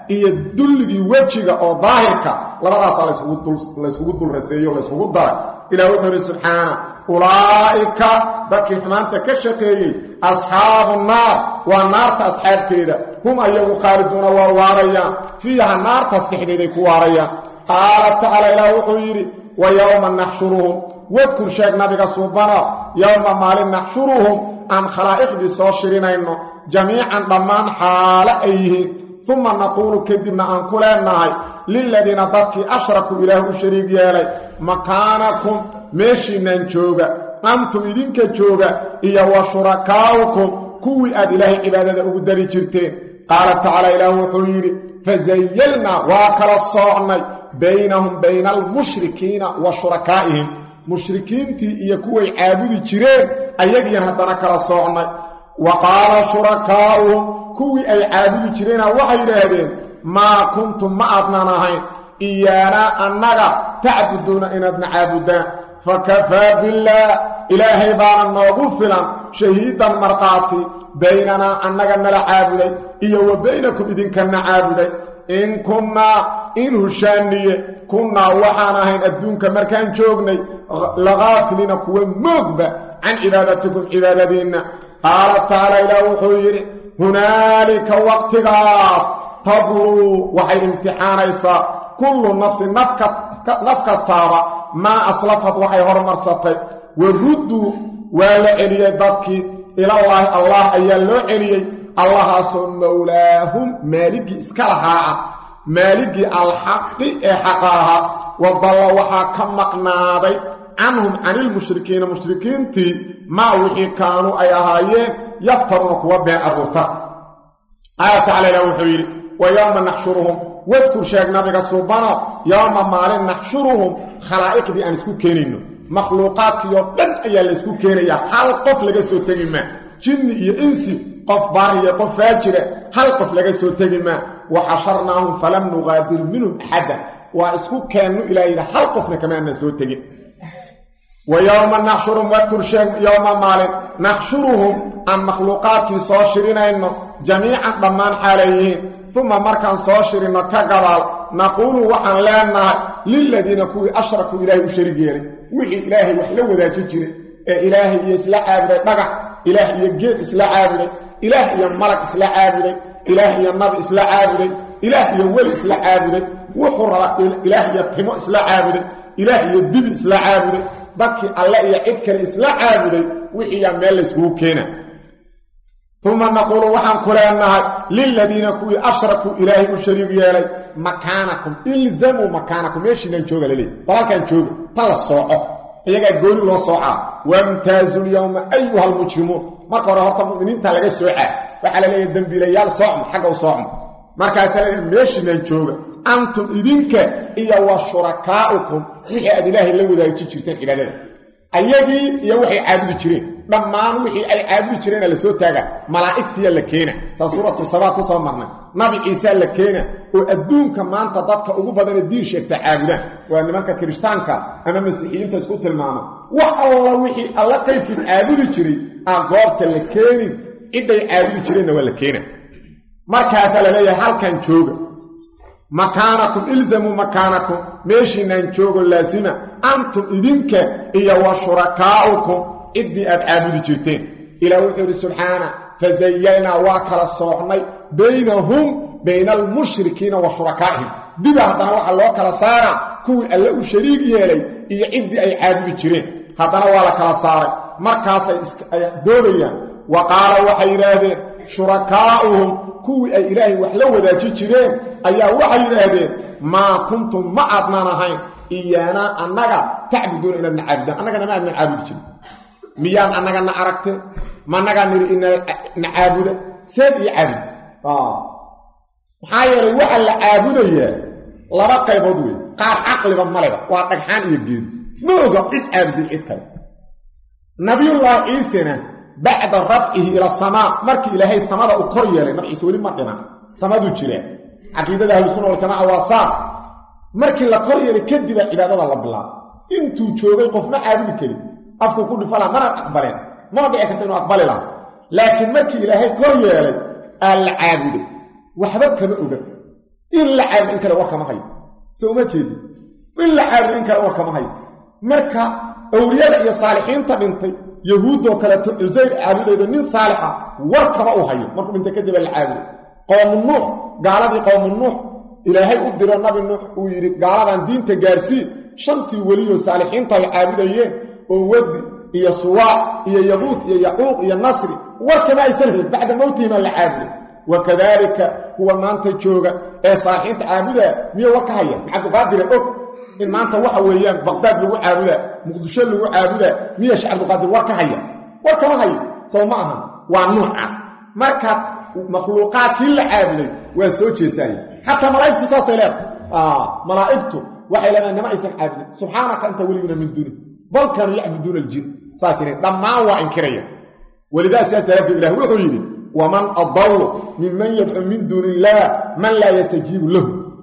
iyo dulligii wejiga oo daahirka labadaas la isku dul la isku dul raseeyo la isku daray ilaahu wuxuu subhanahu ulaa'ika dadkii xumaanta ka shaqeeyay asxaabun naar wa naarta asxaabteeda hum ayagu khaaliduna wa waarayaan fiiha naarta dhexdeeday ku waarayaan qaala ta'ala ilaahu wuxuu yiri wa yawma nahshuruhum wadkur sheeg nabiga subhana yawma maalin nahshuruhum an khalaa'iqdi soo shirinayno jamiican dhammaan xaala ayhiin thumma naqulu kadibna an kulanahay lilladina dadki ashraku ilaahu shariig yeelay makaanakum meeshiinan jooga antum idinka jooga iyo wa shurakaakum kuwii aad ilaahay cibaadada ugu dari jirteen qaala ta'ala ilaahu wuxuu yiri fazayyalna wa kala soocnay baynahum baynal mushrikiina wa shurakaa'ihim mushrikiintii iyo kuway caabudi jireen ayagiina haddana kala soocnay wa qaala shurakaa'uhum kuwii ay caabudi jireen waxay yiraahdeen ma kuntum ma adnan ahayn iyana annaga ta'buduuna inadna caabudaan fakafaa billah ilaahay baa noogu filan shahiidan marqaati baynana annaga nala caabuday iyo wa baynakum idinkana caabuday in kunna in hushaaniye kunna waxaan ahayn adduunka markaan joognay lagaafilina kuwa moogba can cibaadatikum cibaadadiinna qaala taala ilaahu wuxuu yidhi hunaalika waqtigaas tabluu waxay imtixaanaysaa kullu nafsin naf kastaaba maa aslafad waxay hormarsatay warudduu waa la celiyey dadkii ilallaahi allah ayaa loo celiyey allahaasoo mawlaahum maaligii iska lahaa maaligii alxaqi ee xaqa ahaa wadalla waxaa ka maqnaaday canhum canilmushrikiina mushrikiintii maa wixii kaanuu ay ahaayeen yaftaruuna kuwa been abuurta qaala tacaala ilah wuxuu yidhi wa yowma naxshuruhum wadkur sheeg nabiga suubano yowma maalin naxshuruhum khalaa'iqdii aan isku keenayno makhluuqaadkiioo dhan ayaa la isku keenayaa hal qof laga soo tegi maa jinni iyo insi qof baari iyo qof faajira hal qof laga soo tegi maa waxasharnaahum falam nugaadir minhum axada waa isku keennu ilaa yidha hal qofna kamaana soo tegin ويوم نحشرهم واذكر شيء يوم مالك نحشرهم عن مخلوقات صو شرينين جميعا ضمان حاليين ثم مركان صو شرينا كغبال نقول وحن لنا للذين كوي اشركوا اليه شريكين وحي الهي وحلو ذاك جيره الهي يسلا عابد دغ الهي يجيد اسلا عابد الهي ملك اسلا عابد الهي النبي اسلا عابد الهي ولي اسلا عابد وحر الهي يتم اسلا عابد الهي يدب اسلا عابد dadkii alla iyo cid kale isla caabuday wixii meel isku keena thumma naqulu waxaan kuleenahay lil ladina kuwi ashraku ilaahi u shariig yeelay makaanakum ilzamu makaanakum meeshiina jooga leey balkan jooga tala sooco iyaga gooni loo sooca wamtaazul yawma ayuha almujrimun marka hore horta muuminiinta laga sooca waxa la leeyahay dambiilayaal soocmo xaga u soocmo markaas la meeshiina jooga antum idinka iyo wa shurakaa'ukum wixii aad ilaahay la wadaagi jirteen cibaadada ayagii iyo wixii caabudi jireen dhammaan wixii ay caabudi jireen la soo taaga malaa'iktiya la keena sa suuratu sabaa ku soo marnay nabi ciisa la keena oo adduunka maanta dadka ugu badan diin sheegta caabudaan waa nimanka kiristaanka ama masiixiyiinta isku tilmaama wax alla wixii alla qaybkiis caabudi jiray aan goobta la keenin ciday caabudi jireen waa la keena markaas la leeyahay halkan jooga مكانكم إلزموا مكانكم ماشي نانجوغو لازمة أنتم إذنك إيا وشركاؤكم إدي أدعابوا جرتين إلى وحير سبحانه فزيّلنا واكل الصوحني بينهم بين المشركين وشركائهم دي بهدنا وحا الله كلا سارة كوي ألاو شريك يلي إيا إدي أي عابوا جرين هدنا والا كلا سارة مركاسا دوليا وقال وحيراذين شركاؤهم كوي أي إلهي وحلو ذا جرين ayaa waxay yiraahdeen ma kuntum ma adnaanahayn iyana annaga ta'buduun ila na'abda annaga ma adnan caabudi jirin miyaan annaga na aragte ma annaga niri in na'abuda seed iyo caabud ah maxay waxa la caabudaya laba qaybood weey qaar aqliba maleba waa dhagxaan iyo geed mooga cid caabudi cid kale nabiyullah ciisana bacda raf'ihi ila samaa markii ilaahay samada u kor yeelay markiisa wali ma dhina samadu jireen عقيدة أهل السنة والجماعة وصار مركي لا كوريا كدب عبادة الله بالله انتو جوغي قف ما عابد كلي افكو كل فلا ما اقبلين ما بيعكت انه اقبل لها لكن مركي الهي كوريا العابد وحبك ما اوغ إلا عابد إن كلا وركا ما هي سو ما جيدي إلا عابد إن كلا وركا ما هي مركا أولياء يا صالحين تبنتي يهود وكلا عزير عابد إذا من صالحة وركا ما هي مركا بنت كذب العابد قوم النوح قال لي قوم النوح إلهي أقدر النبي النوح ويري قال عن دين تجارسي شنتي ولي صالحين طي عابدين وودي يا صواع يا يغوث يا يعوق يا النصر وركما يسلهم بعد موتهم العابد وكذلك هو ما انت جوغا اي صالحين عابده مية وكهيا عبد القادر اوك ان ما انت waxa weeyaan بغداد lagu caabuda muqdisho lagu caabuda miya shacab qadir warkahaya warkama hayo soo ma aha waa noocaas marka makhluuqaadkii la caabuday waa soo jeesay hatta malaa'iktu saasayleed ah malaa'iktu waxay leedahay nama aysan caabudin subhanaka anta waliyuna min duni bal kanu ya'buduna al-jin saasine dhamaan waa inkiraya walidaa siyaas darabtu ilaahi wuxuu yiri ومن أضل ممن يدعو من دون الله من لا يستجيب له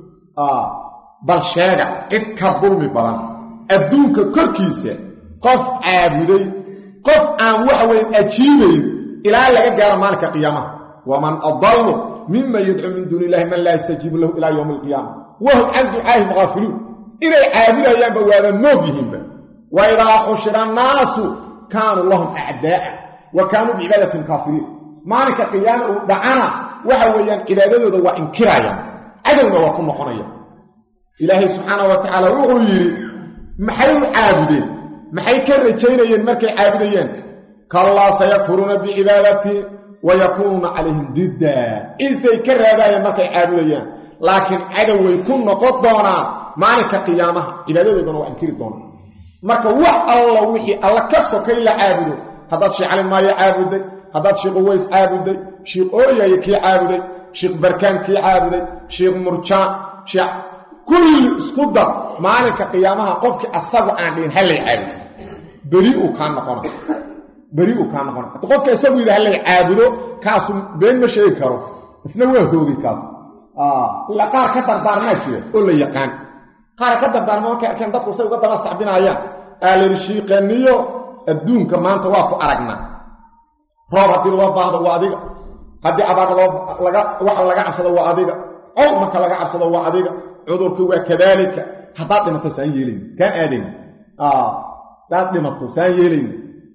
آه بل شاقع اتكظلم بلان أدونك كركيسة قف عابدي قف عن وحوين أجيبين إلى أن لك قال مالك قيامة ومن أضل ممن يدعو من دون الله من لا يستجيب له إلى يوم القيامة وهم عن دعائهم غافلون إلى عابدي ينبغوا هذا موجهم وإذا حشر الناس كانوا لهم أعداء وكانوا بعبادة كافرين مالك قيامه دعانا وحويان عبادته waa inkirayaan adawna waa ku noqonaya ilaahi subhanahu wa ta'ala wuxuu yiri maxay caabudeen maxay ka rajaynayeen markay caabudayeen kalla sayakfuruna bi ibadati wa yakununa alayhim didda isay ka raadayeen markay caabudayaan laakiin adaway ku noqon doonaan maalka qiyaamaha cibaadadoodana waa inkiri doonaan marka wax alla wixii alla ka sokay la caabudo hadaad shicali ma yaabuday هذا شيخ ويس عابدي شيخ أويا كي عابدي شيخ بركان كي عابدي شيخ مرجان شيخ كل سكودا مالك قيامها قفك السبع عندين هل يعابد بريء كان نقنا بريء كان نقنا قفك السبع إذا هل يعابدوا كاسو بين مشي كرو سنوه هوغي كاسو آه لا قال كتر دار ماشي ولا يقان قال كتر دار ما كان دتكو سوي قد ما صعبين عيان قال الشيخ النيو الدون كمان تواكو أرجنا roob hadii loo baahdo waa adiga hadii abaar loo laga wax laga cabsado waa adiga oo marka laga cabsado waa adiga cudurku waa kadalika hadaa dhimato saan yeelin kan aadin ah daad dhimato saan yeelin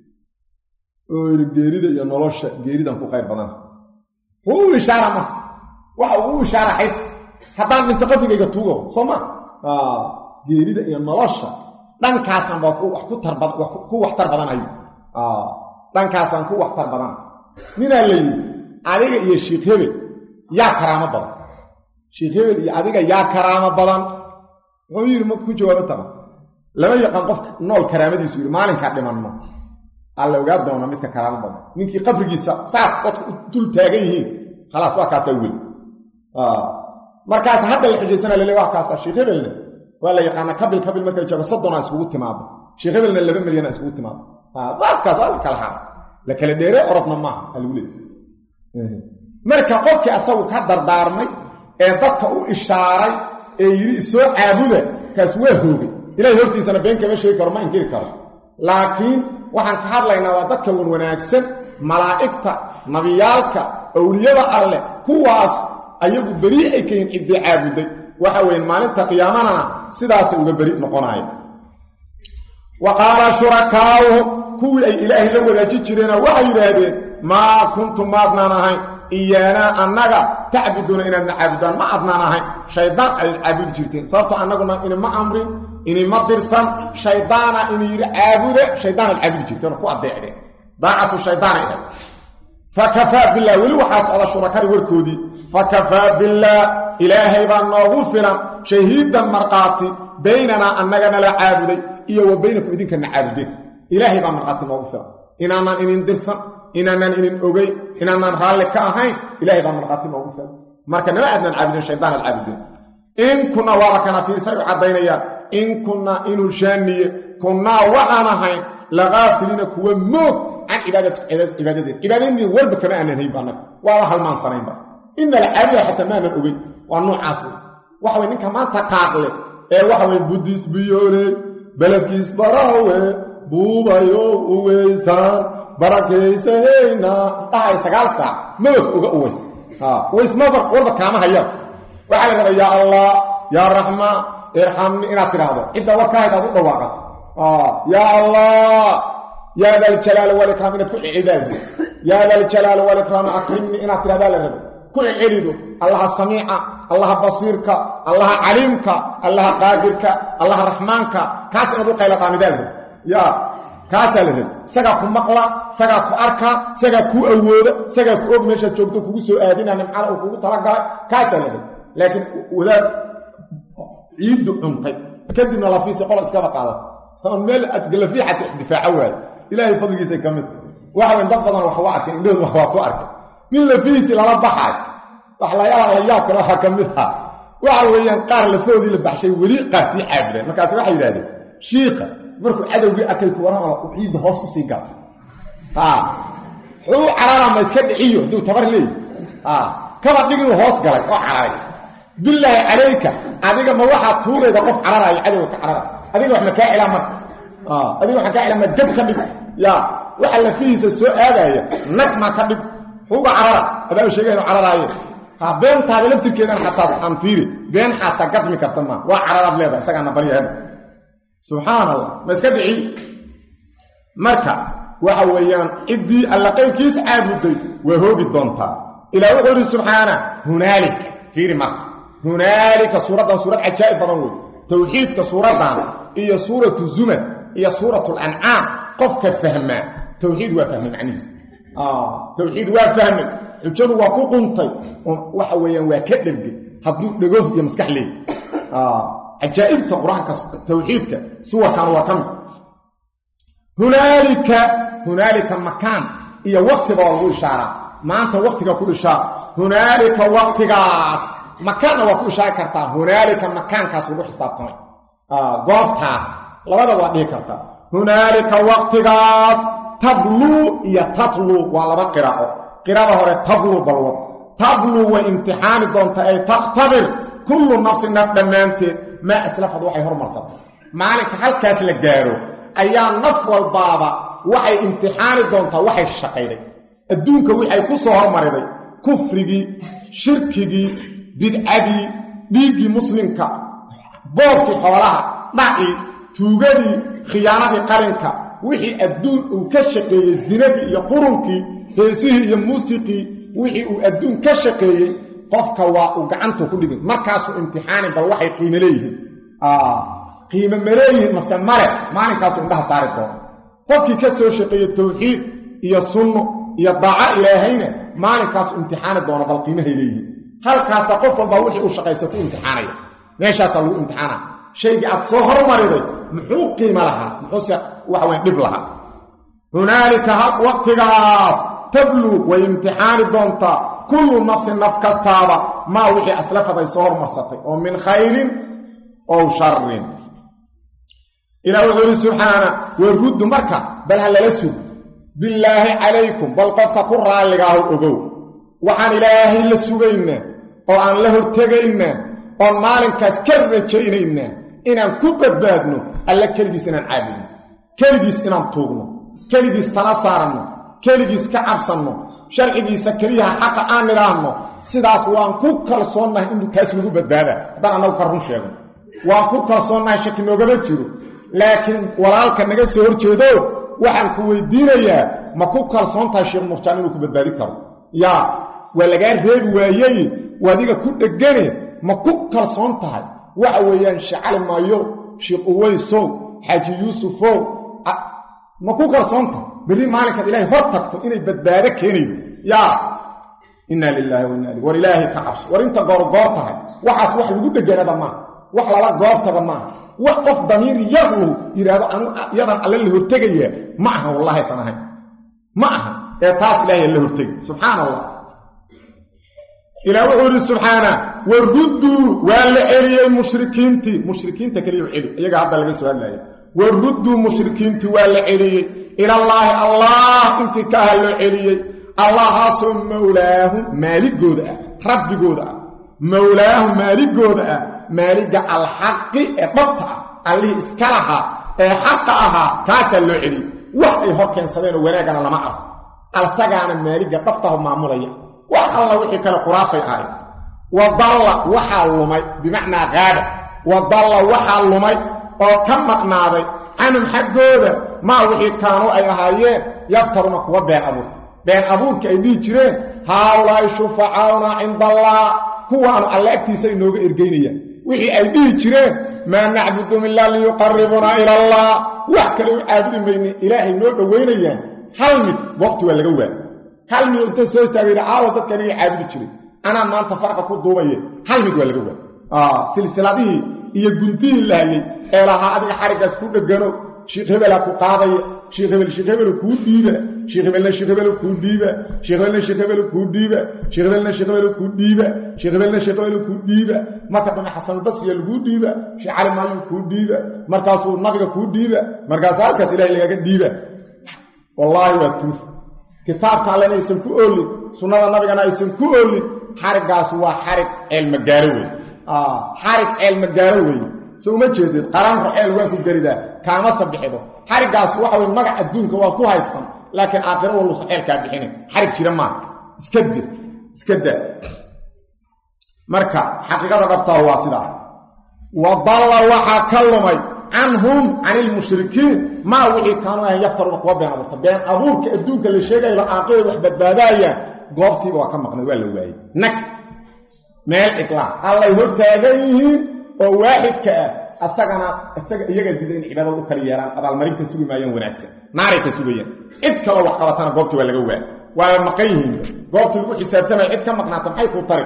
oo geerida iyo nolosha geeridan ku qayr badan huu ishaara ma waxa uu isharaxay hadaa inta qafigayga tuugo soma ah geerida iyo nolosha dhankaasan baa ku wax ku tarbad wax ku wax tar badan ay ah dhankaasan ku wax tar badan nina leeyahay adiga iyo sheekh hebel yaa karaama badan sheekh hebel iyo adiga yaa karaama badan wuxuu yiri ma ku jawaabo taba lama yaqaan qof nool karaamadiisu yiri maalinka dhimanno alla uga doona midka karaama badan ninkii qabrigiisa saas dadku dul taagan yihiin خلاص waa kaas awil ah markaas hadda la xijisana leeyahay waa kaas sheekh hebelna wala yaqaan kabil kabil markay joogo soddon iskugu timaado sheekh hebelna laba milyan iskugu timaado markaas waa kala haa la kala dheere orofna ma alwilid marka qofkii asagu ka dardaarmay ee dadka u ishaaray ee yiri soo caabuda kaas waa hoogay ilaahay hortiisana been kama sheegi karo ma inkiri karo laakiin waxaan ka hadlaynaa waa dadka wan wanaagsan malaa'ikta nabiyaalka awliyada alle kuwaas ayagu bari ay keen cidii caabuday waxa weyn maalinta qiyaamana sidaas uga bari noqonaay وقال شركاء كوي أي إلهي لو ذاكي جيرنا waxay yiraahdeen ma kuntum maadnaanahay iyana annaga ta'buduna ina na'budan ma adnaanahay shaydaan ay abid jirteen sababta annaguna in ma amrin in ma dirsan shaydaana in yiri aabude shaydaan ay abid jirteen ku adeecde daa'atu shaydaan فكفى بالله ولو حاسد شركاء وركودي فكفى بالله إلهي بان نوغو فلان شهيدا مرقاتي بيننا أننا لا عابدي iyo wabaynakum idinka nacaabudeen ilaahay baa marqaati noogu filan inaanaan inin dirsan inaanaan inin ogay inaanaan raalli ka ahayn ilaahay baa marqaati noogu filan marka nama aadnan caabudin shaydaan alcaabudin in kuna warakana fiirsay cadaynaya in kuna inu shaaniye kuna waxaan ahayn lagaafilina kuwa moog an ibadatu ibadadin ibadadin walba kama aanan hayban waa halmaan sanaynba in alcaabida hatta ma aanan ogay waa noocaas waxa way ninka maanta qaaqle ee waxa way budis biyoole بلدكيس براوه بوبايو ويسان براكيسينا تاي سغال ساعه ملك اوغا اويس ها ويس ما فرق وربا كاما هيا وعلى ربا يا الله يا الرحمن ارحمني إنا تراضو إذا وكاهد أضو دواقات آه يا الله يا ذا الجلال والإكرام إنا كل عبادي يا ذا الجلال والإكرام أكرمني إنا تراضو لربا كل عبادي الله السميع الله بصيرك الله عليمك الله قادرك الله رحمانك كاس إنا دو قيلة قامدان يا كاسا لرب ساقا كو مقلا ساقا كو أركا ساقا كو أوودا ساقا كو أوب ميشا جوبتو كو سو آدينا نمعالا وكو تلقى كاسا لرب لكن وذات عيد أمطي كدنا لفيسي قولة اسكابا قادة فأمال أتقل فيه حتى دفاع أول إلهي فضلقي سيكمت واحد من ضبطنا وحواعك إنه وحواكو أركا من لفيسي للبحاك وحلا يالا إياك لها كمتها واحد ويان قار لفودي لبحشي ولي قاسي عابدا مكاسي واحد يرادي شيقة markuu cadawgii arkay ku waran oo ciid hoos u sii gal ha xuu carara ma iska dhiciyo duu tabar leey ha kaba dhigin hoos galay oo cararay billahi alayka adiga ma waxa tuureeda qof cararay cadawga ka carara adiga wax ma ka ilaa mar ha adiga wax ka ilaa ma dab ka dhig ya waxa la fiisa soo aadaya nag ma ka dhig xuu carara adaa sheegay inuu cararayo ha been taada laftirkeedan xataa aan fiiri been xataa qadmi karta ma waa cararad leedahay isaga na bariyahay سبحان الله ما اسكدعي مركا waxa weeyaan idii alla qaybkiis caabuday way hoogi doontaa ila wuxuu subhanahu hunaalika fiiri marka hunaalika suuradan suurad ajaa'ib badan wey tawxiidka suuradan iyo suuratu zumar iyo suuratu al-an'am qofka fahma tawxiid waa fahmin macnihiis ah tawxiid waa fahmin xujadu waa ku quntay waxa weeyaan waa ka dhalgay haduu dhago iyo maskax leey ah عجائب القرآن توحيدك سوى كان وكم هنالك هنالك مكان إيا وقت بأولو إشارة ما أنت وقتك كل إشارة هنالك وقتك مكان وكل إشارة كرتا هنالك مكان كاس روح السابقين آه قوب تاس لماذا وقتك كرتا هنالك وقتك تبلو إيا تطلو وعلى قراءة قراءة هو تبلو بالوقت تبلو وامتحان دونت أي تختبر كل نفس النفس دمانتي ما أسلفت وحي هرمرصد مالك halkaas la gaaro ayaa naf walbaaba waxay imtixaan doonta waxay shaqeeyay adduunka waxay ku soo hormariday kufrigi shirkigi bid'adi dhiigi muslimka boorki xoolaha dhaci tuugadi khiyaanadi qaranka wixii adduun uu ka shaqeeyay zinadi iyo qurunki heesihi iyo muusiqi wixii uu adduun ka shaqeeyay qofka waa uu gacanta ku dhigay markaas uu imtixaan bal waxay qiimo leeyihiin ah qiimo maleeyihiin masamare maalinkaas uu indhaha saari doono qofkii ka soo shaqeeyay tawxiid iyo sunno iyo daaca ilaahayna maalinkaas imtixaan doono bal qiimaha leeyihiin halkaas qof walba wixii uu shaqeystay ku imtixaanaya meeshaas lagu imtixaana shayga aad soo hormariday muxuu qiimo lahaa muxuu wax weyn dhib lahaa hunaalika waqtigaas tablu wa imtixaan doonta كل نفس نفكستابا ما وحي أسلفت يصور مرسطي ومن خير أو شر إلى وحي سبحانه والرد مركة بل هل لسوا بالله عليكم بل قفك قرى لقاه أبو وحان إلهي لسوغينا وعن له ارتقينا وعن مالك كسكر جينينا إنان كبت بادنا ألا كالجيس إنان عابدنا كالجيس إنان طوغنا كالجيس تنصارنا كالجيس كعبصنا sharcigiisa kaliya xaq aan niraano sidaas waan ku kalsoonahay inuu kaas lagu badbaada haddana anagu ka run sheego waan ku kalsoonahay shaki noogama jiro laakiin walaalka naga soo horjeedo waxaan ku weydiinayaa ma ku kalsoontahay sheekh murtaan inuu ku badbaadi karo yaa waa laga reebi waayay wadiga ku dhagane ma ku kalsoontahay waxa weeyaan shacali maayo sheekh uwayso xaaji yuusufo ma ku kalsoontahay bari maalinka ilaahay hor tagto inay badbaado keenaydo ya inna lillahi wa inna ilayhi wa ilaahi kacabs war inta goor goor tahay waxaas wax lagu dhageerada ma wax lala goobtada ma wax qof damiir yahu yiraahdo anu yadan alla la hortagaya ma aha wallahi sanahay ma aha ee taas ilaahay la hortagay subhanallah ilaahu subhana wa ruddu wal ilay mushrikiinti mushrikiinta kaliya cili iyaga hadda laga soo hadlayo wa ruddu mushrikiinti wal ilay إلى الله الله انت كهل عليي الله سم مولاه مالك جوده رب جوده مولاه مالك جوده مالك الحق قطع اللي اسكلها حقها كاسل علي وحي هو كان سبين وناغنا لما عرف السغان مالك قطعه معموليه والله وحي كان قرافي آي وضل وحا لمي بمعنى غاب وضل وحا لمي او كم مقناضي عنهم حقوده ما وحي كانوا اي اهايين يفترون كوا بين ابوك بين ابوك اي دي جيرين هؤلاء شفعاؤنا عند الله هو ان الله اكتيسا انوغا ارغينيا وحي اي دي جيرين ما نعبدهم الا ليقربنا الى الله وحكلوا عابدين بين الهي نو دوينيا هل مد وقت ولا غوا هل مد انت سو استاغير عاود دد كان عابد جيرين انا ما انت فرق ku duubay hal mid wala gawa ah silsiladihi iyo guntii laayay ee laha adiga xarigaas ku dhagano sheekh hebel ku qaaday sheekh hebel sheekh hebel ku dhiiba sheekh hebel sheekh hebel ku dhiiba sheekh hebel sheekh hebel ku dhiiba sheekh hebel sheekh hebel ku dhiiba sheekh hebel sheekh hebel ku dhiiba marka dama xasan basri lagu dhiiba sheekh cali maayu ku dhiiba markaas uu nabiga ku dhiiba markaas halkaas ilaahay laga dhiiba wallahi wa tu kitaabka alla aysan ku oolin sunnada nabigana aysan ku oolin xarigaas waa xarig cilmi gaaro weey ah xarig cilmi gaaro weey soo ma jeedid qaran ruuxeel waa ku garida kaama sabixido xarigaas waxa weey magac adduunka waa ku haystan laakiin aakhiro wallu saxeel ka bixin xarig jira ma iska dib iska daa marka xaqiiqada dhabta waa sida wadalla waxa kalumay anhum anil mushrikiin ma wixii kaanu ay yaftaruna kuwa been abuurta been abuurka adduunka la sheegay la aakhiro wax badbaadaya goobtii waa ka maqnay waa la waayay nag meel iqlaa allah hor taagan yihiin oo waahidka ah asagana asaga iyaga diideen cibaadada u kala yeelan abaal marin ka sugi maayeen wanaagsan naaray ka sugayeen cid kale wax qabatana goobtii waa laga waayay waa maqan yihiin goobtii lagu xisaabtamay cid ka maqnaata maxay ku tari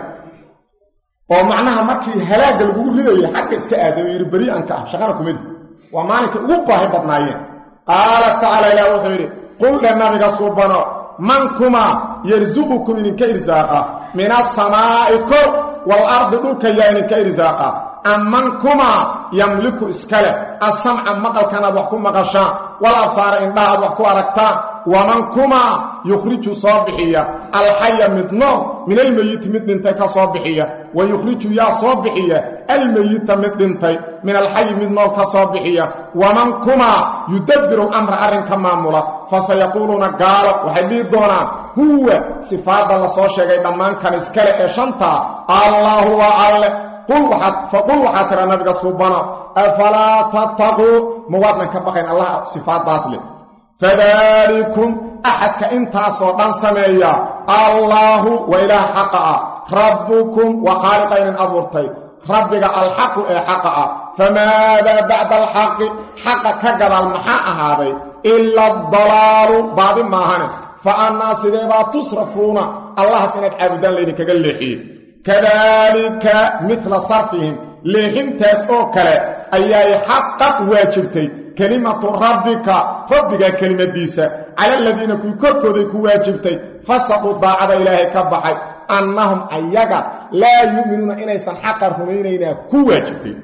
oo macnaha markii halaaga lagu ridayo xagga iska aaday yiri bari aan ka ah shaqana kumid waa maalinka ugu baahi badnaayeen qaala ta'ala ila wuxuu qul lana nabiga subhana man kuma yarzuqukum min kayrizaqa min as-samaa'i kor wal ardi dulka yaani kayrizaqa amman kuma yamliku iskala as-sam'a maqalkana wax ku maqasha wal absara indhaha wax ku aragta waman kuma yukhriju sabihiya al-hayya midno min al-mayyit midinta ka sabihiya wa yukhriju ya sabihiya al-mayyit midintay min al-hayy midno ka sabihiya waman kuma yudabbiru al-amra arrin kama mula fasayaquluna qala wahdi dona huwa sifada la soo sheegay dhamaan kan iskale ee shanta Allahu wa alla qul waxat faqul waxat nabiga subhana afala tattaqu muwadna ka baqayn Allah sifadaas leh fadalikum ahadka inta soo dhan sameeya Allahu wa ilaha haqa rabbukum wa khaliqayn aburtay rabbiga al-haq ee haqa famada ba'da al-haq haqa ka gadal maxa ahaaday illa ad-dalal baad maahane fa anna sidaba tusrafuna Allah sanad abudan leeyni kaga leexiye kadalika mithla sarfihim leehin taas oo kale ayay haqqat waajibtay kalimatu rabbika rabbiga kalimadiisa ala alladina ku korkooday ku waajibtay fasaqu daa'ada ilaahi ka baxay annahum ayaga la yu'minuna inaysan haqqar rumaynayna ku waajibtay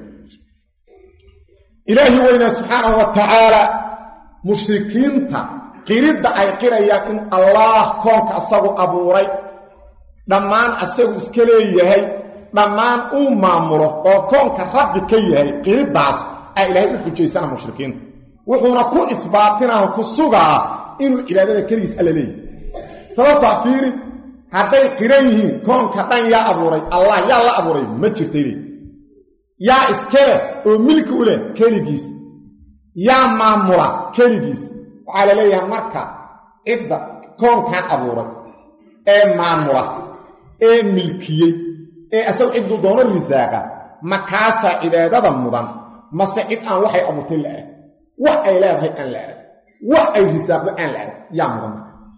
ilaahi wayna subhanahu wa ta'ala mushrikiinta qirida ay qirayaan in Allah koonka asagu abuuray dhamaan asagu iska leeyahay dhamaan uu maamulo oo koonka rabbi ka yahay qiridaas ay ilaahay u xujeysana mushrikiin wuxuuna ku isbaatinaha ku sugaa inuu cibaadada kaliis alla leeyahay sababta fiiri haday qiran yihiin koonka dhan yaa abuuray Allah yaa la abuuray ma jirtay yaa iskale oo milki u leh kaligiis yaa maamula kaligiis waxa leeyahay marka idda koonkan abuuray ee maamula ee milkiyay ee asaw ciddu doono risaaqa makaasa cibaadada mudan mase cid aan waxay abuurtay la arag wax ay leedahay aan la arag wax ay risaaqdo aan la arag yaa mudan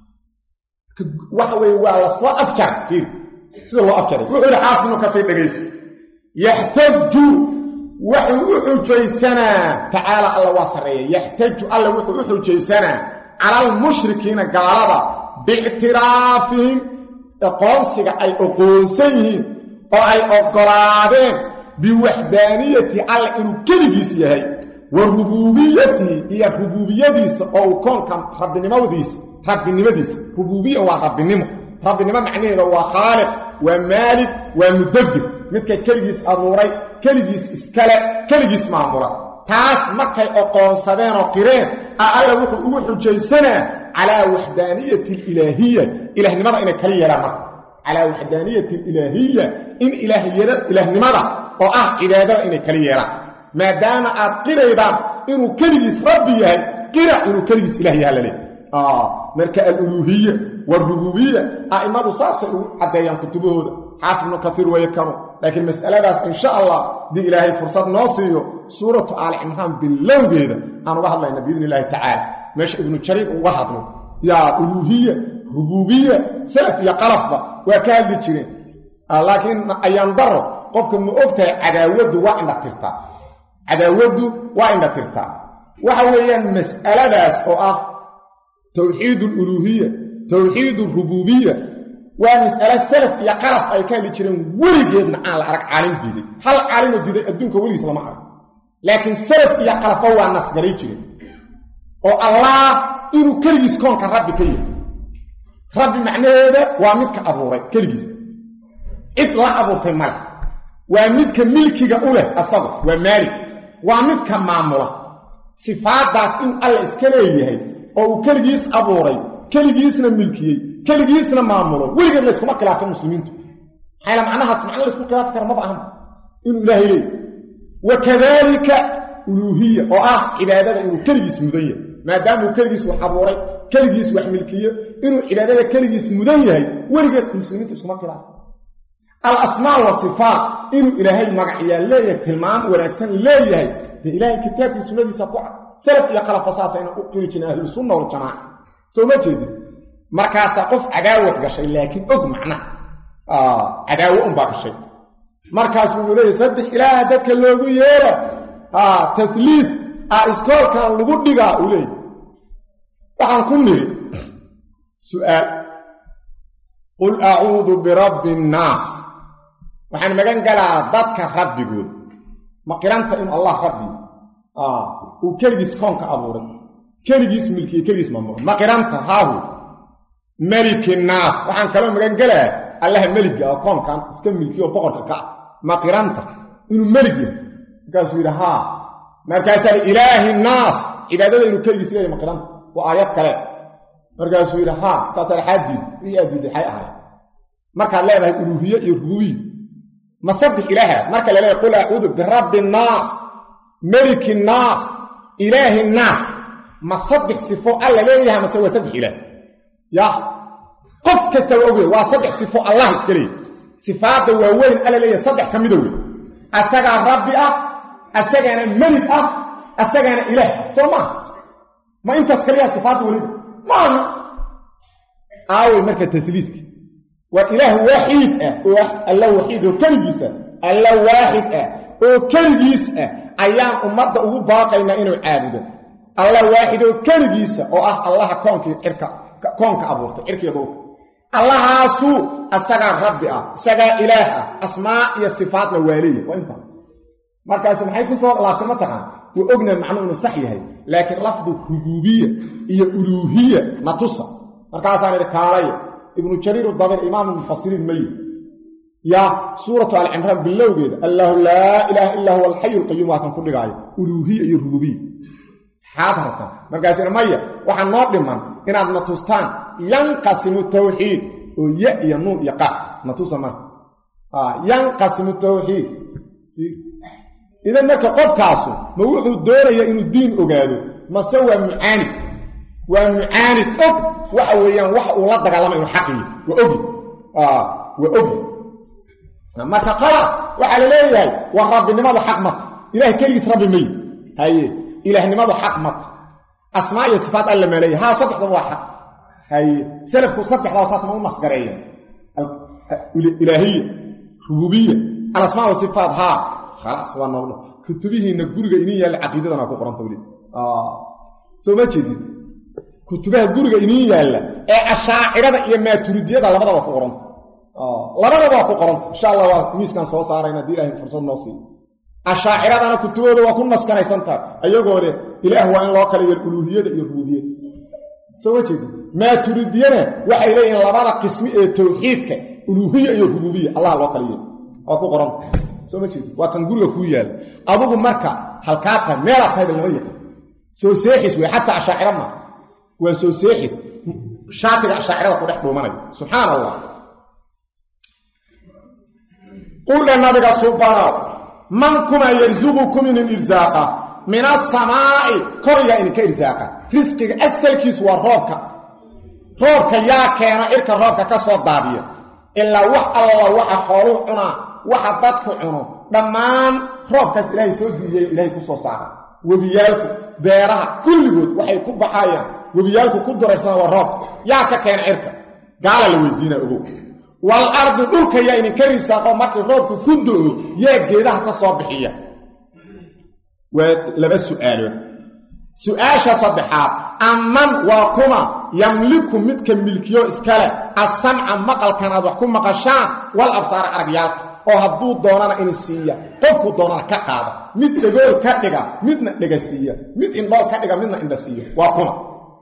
waxa way waa la soo afjar fiir sida loo afjaray wuxuu xaafinu ka tay dhageys yahtaju wuxuu u xujeysana ta'ala Allah waa sareeyay yahtaju Allah wuxuu u xujeysana ala al-mushrikiina gaalada bi'tiraafihim aqoonsiga ay aqoonsan yihiin oo ay ogolaadeen biwahdaniyati alla inuu kaligiis yahay wa rububiyyati iyo rububiyyadiisa oo koonka rabbinimadiisa rabbinimadiisa rububiyya waa rabbinimo rabbinimo macnaheedu waa khaaliq waa maalik waa mudabbir midka kaligiis abuuray kaligiis iskale kaligiis maamula taas markay aqoonsadeen oo qireen alla wuxuu ugu xujaysanaa ala wahdaniyati al-ilahiyya ilahnimada inay kaliya yeelaan calaa waxdaaniyati ilaahiya in ilaahiyada ilaahnimada oo ah cibaadada inay kala yeelaan maadaama aad qiraydaan inuu keligiis rabbi yahay qira inuu keligiis ilaah yahay lale ah marka al-uluhiyya war-rububiyya aimadu saasay u cadeeyaan kutubahooda xaafid ibn kathiir way kano laakiin mas'aladaas insha Allah di ilaahay fursad noo siiyo suuratu aal imraan bilowgeeda aan uga hadlayna biidin ilaahi ta'ala meesha ibn jarir uga hadlo ya uluhiyya rububiyya salaf ya qalafba waa ka hadli jireen laakiin ayaan daro qofka ma ogtahay cadaawadu waa inda tirtaa cadaawadu waa inda tirtaa waxa weeyaan mas'aladaas oo ah tawxiidul uluhiyya tawxiidur rububiyya waa mas'ala salaf iyo qalaf ay ka hadli jireen weligeedna aan la arag caalim diiday hal caalim oo diiday adduunka weligiis lama arag laakiin salaf iyo qalaf waa nasgaray jireen oo Allah inuu kaligiis koonka rabbi ka yahay rabbi macnaheeda waa midka abuuray kaligiis cid la abuurtay mal waa midka milkiga u leh asaga waa maalik waa midka maamula sifaadaas in alla iska leeyahay oo uu kaligiis abuuray kaligiisna milkiyay kaligiisna maamulo weligeed la iskuma khilaafin muslimiintu xayla macnahaas macna la isku khilaafi karo ma baahan inuu ilaahay leeyahay wakadalika uluhiyya oo ah cibaadada inuu kaligiis mudan yahay maadaama uu kaligiis wax abuuray kaligiis wax milkiyo inuu cibaadada kaligiis mudan yahay weligeed muslimiintu iskuma khilaafin al-asmaa wa sifaat inuu ilaahay magaciyaa leeyahay tilmaam wanaagsan leeyahay de ilaahay kitaabkiisa sunnadiisa ku cad salaf iyo qalaf fasaasayna u qiri jireen ahlu sunna wal jamaa soo ma jeedin markaas qof cadaawad gashay laakiin og macna ah cadaawo un baa gashay markaas uu leeyahay saddex ilaah dadka loogu yeero ah tathliith ah iskoolkan lagu dhigaa uu leeyahay waxaan ku niri su'aal qul a'uudu bi rabbin naas waxaan magan galaa dadka rabbigood ma qiranta in Allah rabbi ah uu kaligiis koonka abuuray kaligiis milkiye kaligiis maamulo ma qiranta haahu maliki naas waxaan kala magan galaa Allah maliga oo koonkan iska milkiyo boqorka ka ma qiranta inuu malik yahay kaasuu yiraahdaa markaas ilaahi naas cibaadada inuu kaligiis leeyahay ma qiranta waa aayad kale markaasuu yiraahdaa kaas alxadi iyo adidixay ahay marka leedahay uluhiyya iyo rububiyya ma saddex ilaaha marka la leeyahay qul a'uudu bi rabbin naas maliki naas ilaahi naas ma saddex sifo alla leeyahay ma sawa saddex ilaah ya qof kasta oo ogeey waa saddex sifo Allah iska leeyahay sifaada waaweyn alla leeyahay saddex kamid ah asaga rabbi ah asagana malik ah asagana ilaah soma ma inta iskaliya sifaada waliba ma aawi marka tasliiski waa ilaah waahid ah oo alla waahid oo kaligiis ah alla waahid ah oo kaligiis ah ayaan ummadda ugu baaqayna inuu caabudo alla waahid oo kaligiis oo ah Allah koonkii cirka koonka abuurtay cirkeedu Allahaasu asaga rabbi ah asaga ilaah ah asmaa iyo sifaatna waaliye waa inta markaas maxay ku soo laabtay ma taqaan oo ogna macnuhu inuu sax yahay laakiin lafdu rububiyya iyo uluhiyya natusa markaas aan kaalay ibn jarir ad-dabari imam al-mufassirin may ya suratu al-imran bilowgeeda allah la ilaha illa huwa al-hayy al-qayyum wa kan ku dhigaayo uluhiyya iyo rububiyya xaadarta markaasina maya waxa noo dhiman inaad natustaan yanqasimu tawxiid oo ya iyo nuun iyo qaf natusa mar ah yanqasimu tawxiid idan marka qofkaasu ma wuxuu doonayaa inuu diin ogaado ma sawa mu'aanid waa mu'aanid og waxa weeyaan waxa uu la dagaalamay inuu xaq yahay waa ogi ah waa ogi marka qala waxa la leeyahay wa rabbinimadu xaq ma ilaahay kaliis rabbi may haye ilaahnimadu xaq ma asmaa iyo sifaat alla maleeyahay ha saddexda waa xaq haye salafku saddexda wasaas ma masgareeyeen ilaahiyya rububiyya al-asmaa wa sifaat ha خلاص waa noqdo kutubihiina guriga inii yaal aqeedadana ku qoranta wali ah soo ma jeedin kutubaha guriga inii yaal ee ashaa'irada iyo maaturidiyada labadaba ku qoranta ah labadaba ku qoranta insha Allah waa miiskan soo saarayna diilaahay fursad noo sii ashaa'iradana kutubooda waa ku naskanaysantaa ayagoo leh ilaah waa in loo kala yeelo uluhiyada iyo rububiyada soo ma jeedin maaturidiyana waxay leeyihiin labada qismi ee tawxiidka uluhiyya iyo rububiyya Allah loo kala yeelo oo ku qoranta soo ma jeedin waa kan guriga ku yaal adugu marka halkaata meel aad tahay lama yaqaan soo seexis way hatta ashaa'ira ma waa soo seexis shaatiga ashaa'irada ku dhex dhuumanay subhanallah قل النبي سبحانه من كما يرزقكم من الإرزاق من السماء كريا إنك إرزاق رزقك أسل كيس وروبك روبك يا كان إرك روبك كصوت دابية إلا وح الله وح خالوه عنا وح بدك عنا دمان روبك إلهي سوزي إلهي كسو ساعة وبيالكم بيرها كل جود وحي كوب حياة وبيالكم كل رسالة والرب يا كان إرك قال له الدين أبوه والأرض دولك يا إن كريسا مركي روبك كندو يا جيدها كصباحية ولبس سؤال سؤال صباحات أمن وكما يملك متك ملكيو إسكالا السمع مقل كان وحكم مقشان والأبصار عربيات oo haduu doonana in siiya qofku doonana ka qaada mid dagool ka dhiga midna dhiga siiya mid indhool ka dhiga midna indha siiya waa kuma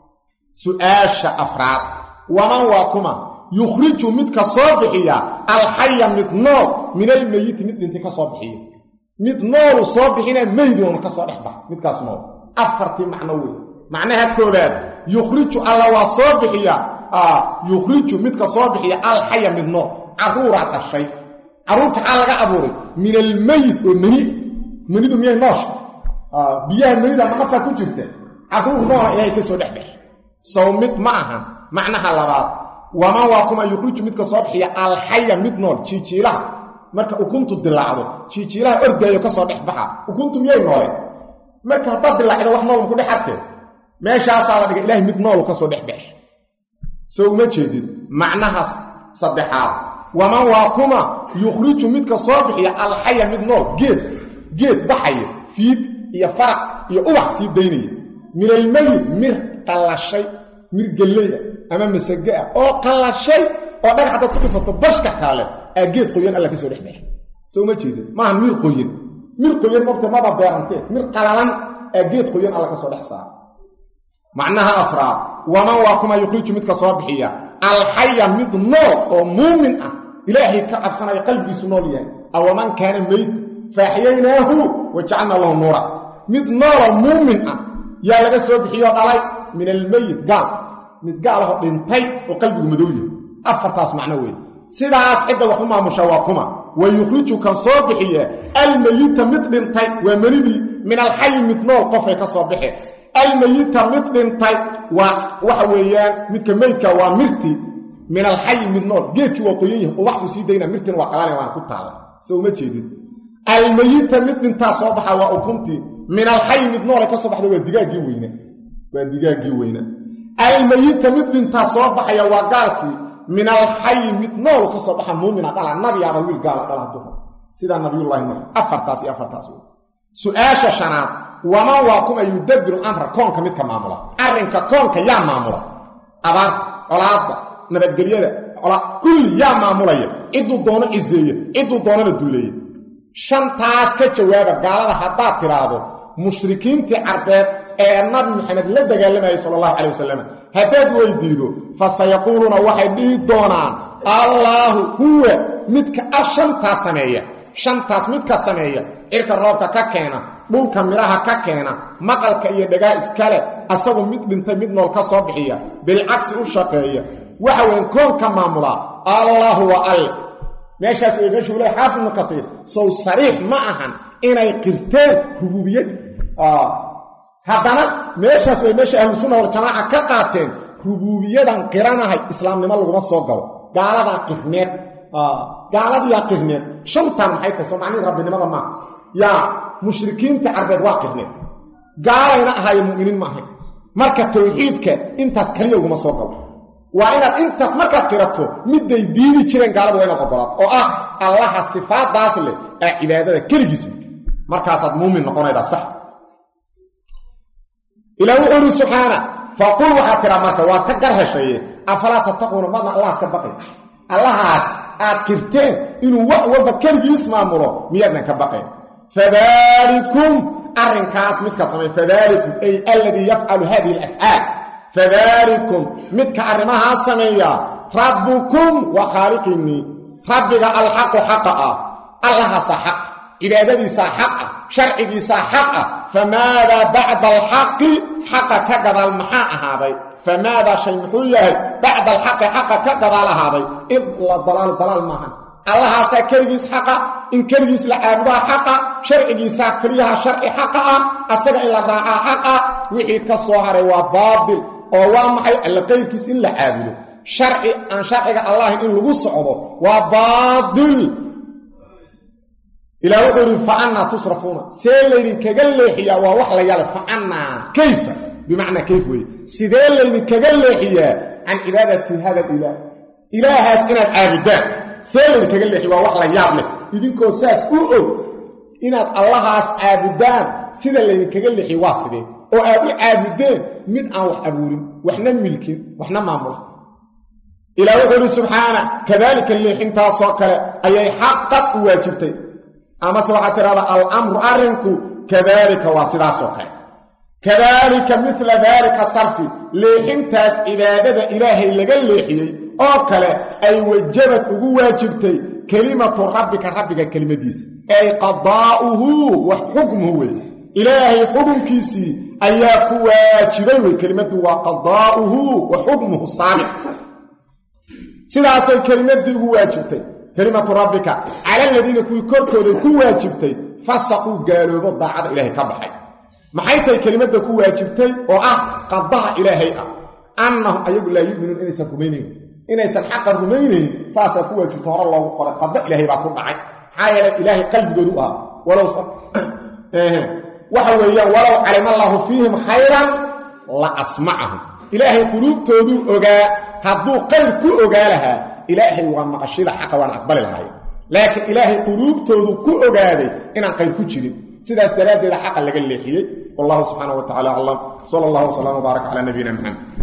su'aasha afraad waman waa kuma yukhriju mid ka soo bixiya al hayya mid nool min al mayyit mid inta ka soo bixiya mid nool soo bixina meeydoon ka soo dhaxba mid kaas nool afartii macno weey macnaha koobaad yukhriju alla waa soo bixiya ah yukhriju mid ka soo bixiya al hayya mid nool aruura dhashay عروك حالك أبوري من الميت والمني منيدو مياه نوش آه بياه المنيدة ما قفا كنت عروك نوع إلهي كسو دحبه صومت معها معناها لبعض وما واكما يخرج متك صبحية الحية ميت نور تشيشيلا مركا وكنتو الدلعادو تشيشيلا أرده يكسو دحبها وكنتو مياه نور مركا هطا الدلعادو وحنا لهم حتى ما شاء الله إلهي ميت نور وكسو دحبه صومت شديد معناها صدحات ومن واكما يخرج مدك صابحي الحية من نور جيد جيد بحي فيد يا فرق يا أوح سيد ديني من الميت مر قل الشيء مر قلية أمام مسجاء أو قل الشيء أو دار حتى تقف تبشك حاله أجيد قيان الله كسر رحمه سو ما تشيد ما مر قيان مر قيان مرت ما ببيعنته مر قلالان أجيد قيان الله كسر حساب معناها أفراد ومن واكما يخرج مدك صابحي الحية من نور أو مؤمن إلهي كأبسنا قلبي سنوليا أو من كان ميت فأحييناه وجعلنا له نورا مد نور مؤمن يا لغا سوبخيو دلاي من الميت قال مد قال له دنتي وقلبه مدويه أفرتاس معنوي سيداس عده وحما مشواكما ويخرجك صوبخيه الميت مد دنتي ومريدي من الحي مد نور قفه كصوبخيه الميت مد دنتي وحويان مد كميتك ومرتي من الحي من النور جيتي وقييه وواحد سيدينا مرتين وقلاني وانا كنت على سو ما جيدين الميت مد انت صباح واكنتي من الحي من النور كصباح دو دغاغي وينه وا دغاغي وينه الميت مد انت صباح يا وقالكي من الحي من النور كصباح مؤمن على النبي يا رسول قال دلته سيده النبي الله محمد افرتاس افرتاس سؤال شنات وما واكم يدبر الامر كون كميد كمامله ارنك كونك يا مامله ابارت ولاد nabadgelyada ola kulli yaa maamulaya iduu doono izeeye iduu doono duleeye shantaas ka jawaaba gaalada hadaa tiraado mushrikiintii carbeed ee nabi maxamed la dagaalamay sallallahu alayhi wasallam hadaad weydiido fasayaquluna waxay dhii doonaan allah huwa midka shantaas sameeya shantaas midka sameeya irka roobka ka keena dhulka miraha ka keena maqalka iyo dhagaa iskale asagu mid dhintay mid nool ka soo bixiya bil aksi u shaqeeya وحوين كون كمامولا الله هو ال ماشي في ماشي ولا حافظ كثير سو صريح معها ان يقرتين ربوبيه اه هذانا ماشي في ماشي اهل السنه والجماعه كقاتين ربوبيهدان قرانها اسلام نما لغما سو غلو غالدا قفنيت اه غالدا يا قفنيت شنطان حيت سمعني ربنا ما يا مشركين تعربد واقفنيت غالنا هاي المؤمنين ما هي marka tawxiidka intaas kaliya ugu ma soo galo waa inaad intaas marka tirato miday diini jireen gaalada waa inaad ogolaato oo ah allah sifaadaas leh ee cibaadada kaligiis markaas aad muumin noqonayda sax ilaahu subhana faqul waxa tira marka waa ka garhashay afala tattaquna ma allah ka baqay allahaas aad kirteen inuu wax walba kaligiis maamulo miyaadna ka baqay fadalikum arrinkaas midka samay fadalikum ay alladhi yaf'alu hadhihi al-af'al فذلكم متك أرمها سميا ربكم وخالقني ربك الحق حقا الله صحق عبادتي صحق شرعي صحق فماذا بعد الحق حق كقضى المحاء هذا فماذا شيء محوية بعد الحق حق كقضى هذا إلا الضلال ضلال معا الله ساكريس حقا إن كريس لعابدها حقا شرعي ساكريها شرعي حقا أساق إلا الراعة حقا وحيد كالصوهر وبابل ووامحي اللي قيركيس إلا عابده شرعي أن شرعي الله إن لغو صعوده وبابل إلى وحر فعنا تصرفون سيلين كجلحيا ووحلا يالا فعنا كيف بمعنى كيف وي سيلين كجلحيا عن عبادة هذا الإله إلهات إن العابدان سيلين كجلحيا ووحلا يالا يدينكو ساس أوه إن الله عابدان سيلين كجلحيا واصلين وآبي عابدان من أوح أبورين وإحنا ملكين وإحنا معمول إلى وحر سبحانه كذلك اللي حنتا صوكرا أي حقق واجبتين أما سوحة ترى الأمر أرنكو كذلك واسدا سوكا كذلك مثل ذلك الصرف لحنتاس إبادة إلهي لقل لحيي أوكلا أي وجبت واجبتي كلمة ربك ربك كلمة ديس أي قضاؤه وحكمه إلهي حكم كيسي أياك واجبه كلمة وقضاؤه وحكمه الصالح سلاسل كلمة دي واجبتي كلمة ربك على الذين كوي كركودي كو واجبتي فسقوا قالوا بالضاعة إلهي كبحي ما حيث كلمة كو واجبتي وآه قضاها إلهي أنهم أيقول لا يؤمنون إنسان كمينين إنسان حقا كمينين فاسقوا واجبتي ورى الله وقال قضاء إلهي باكم معي حايا إلهي قلب قدوها ولو صح وحويا ولو علم الله فيهم خيرا لا أسمعهم إلهي قلوب تودو أغا هدو قير كو أغا لها إلهي وما أشيل حقا وأنا أقبل الهاي لكن إلهي قلوب تودو كو أغادي إن أن قيل كو جري سيدا استراد إلى حقا لقل لحيه والله سبحانه وتعالى الله صلى الله وسلم وبارك على نبينا محمد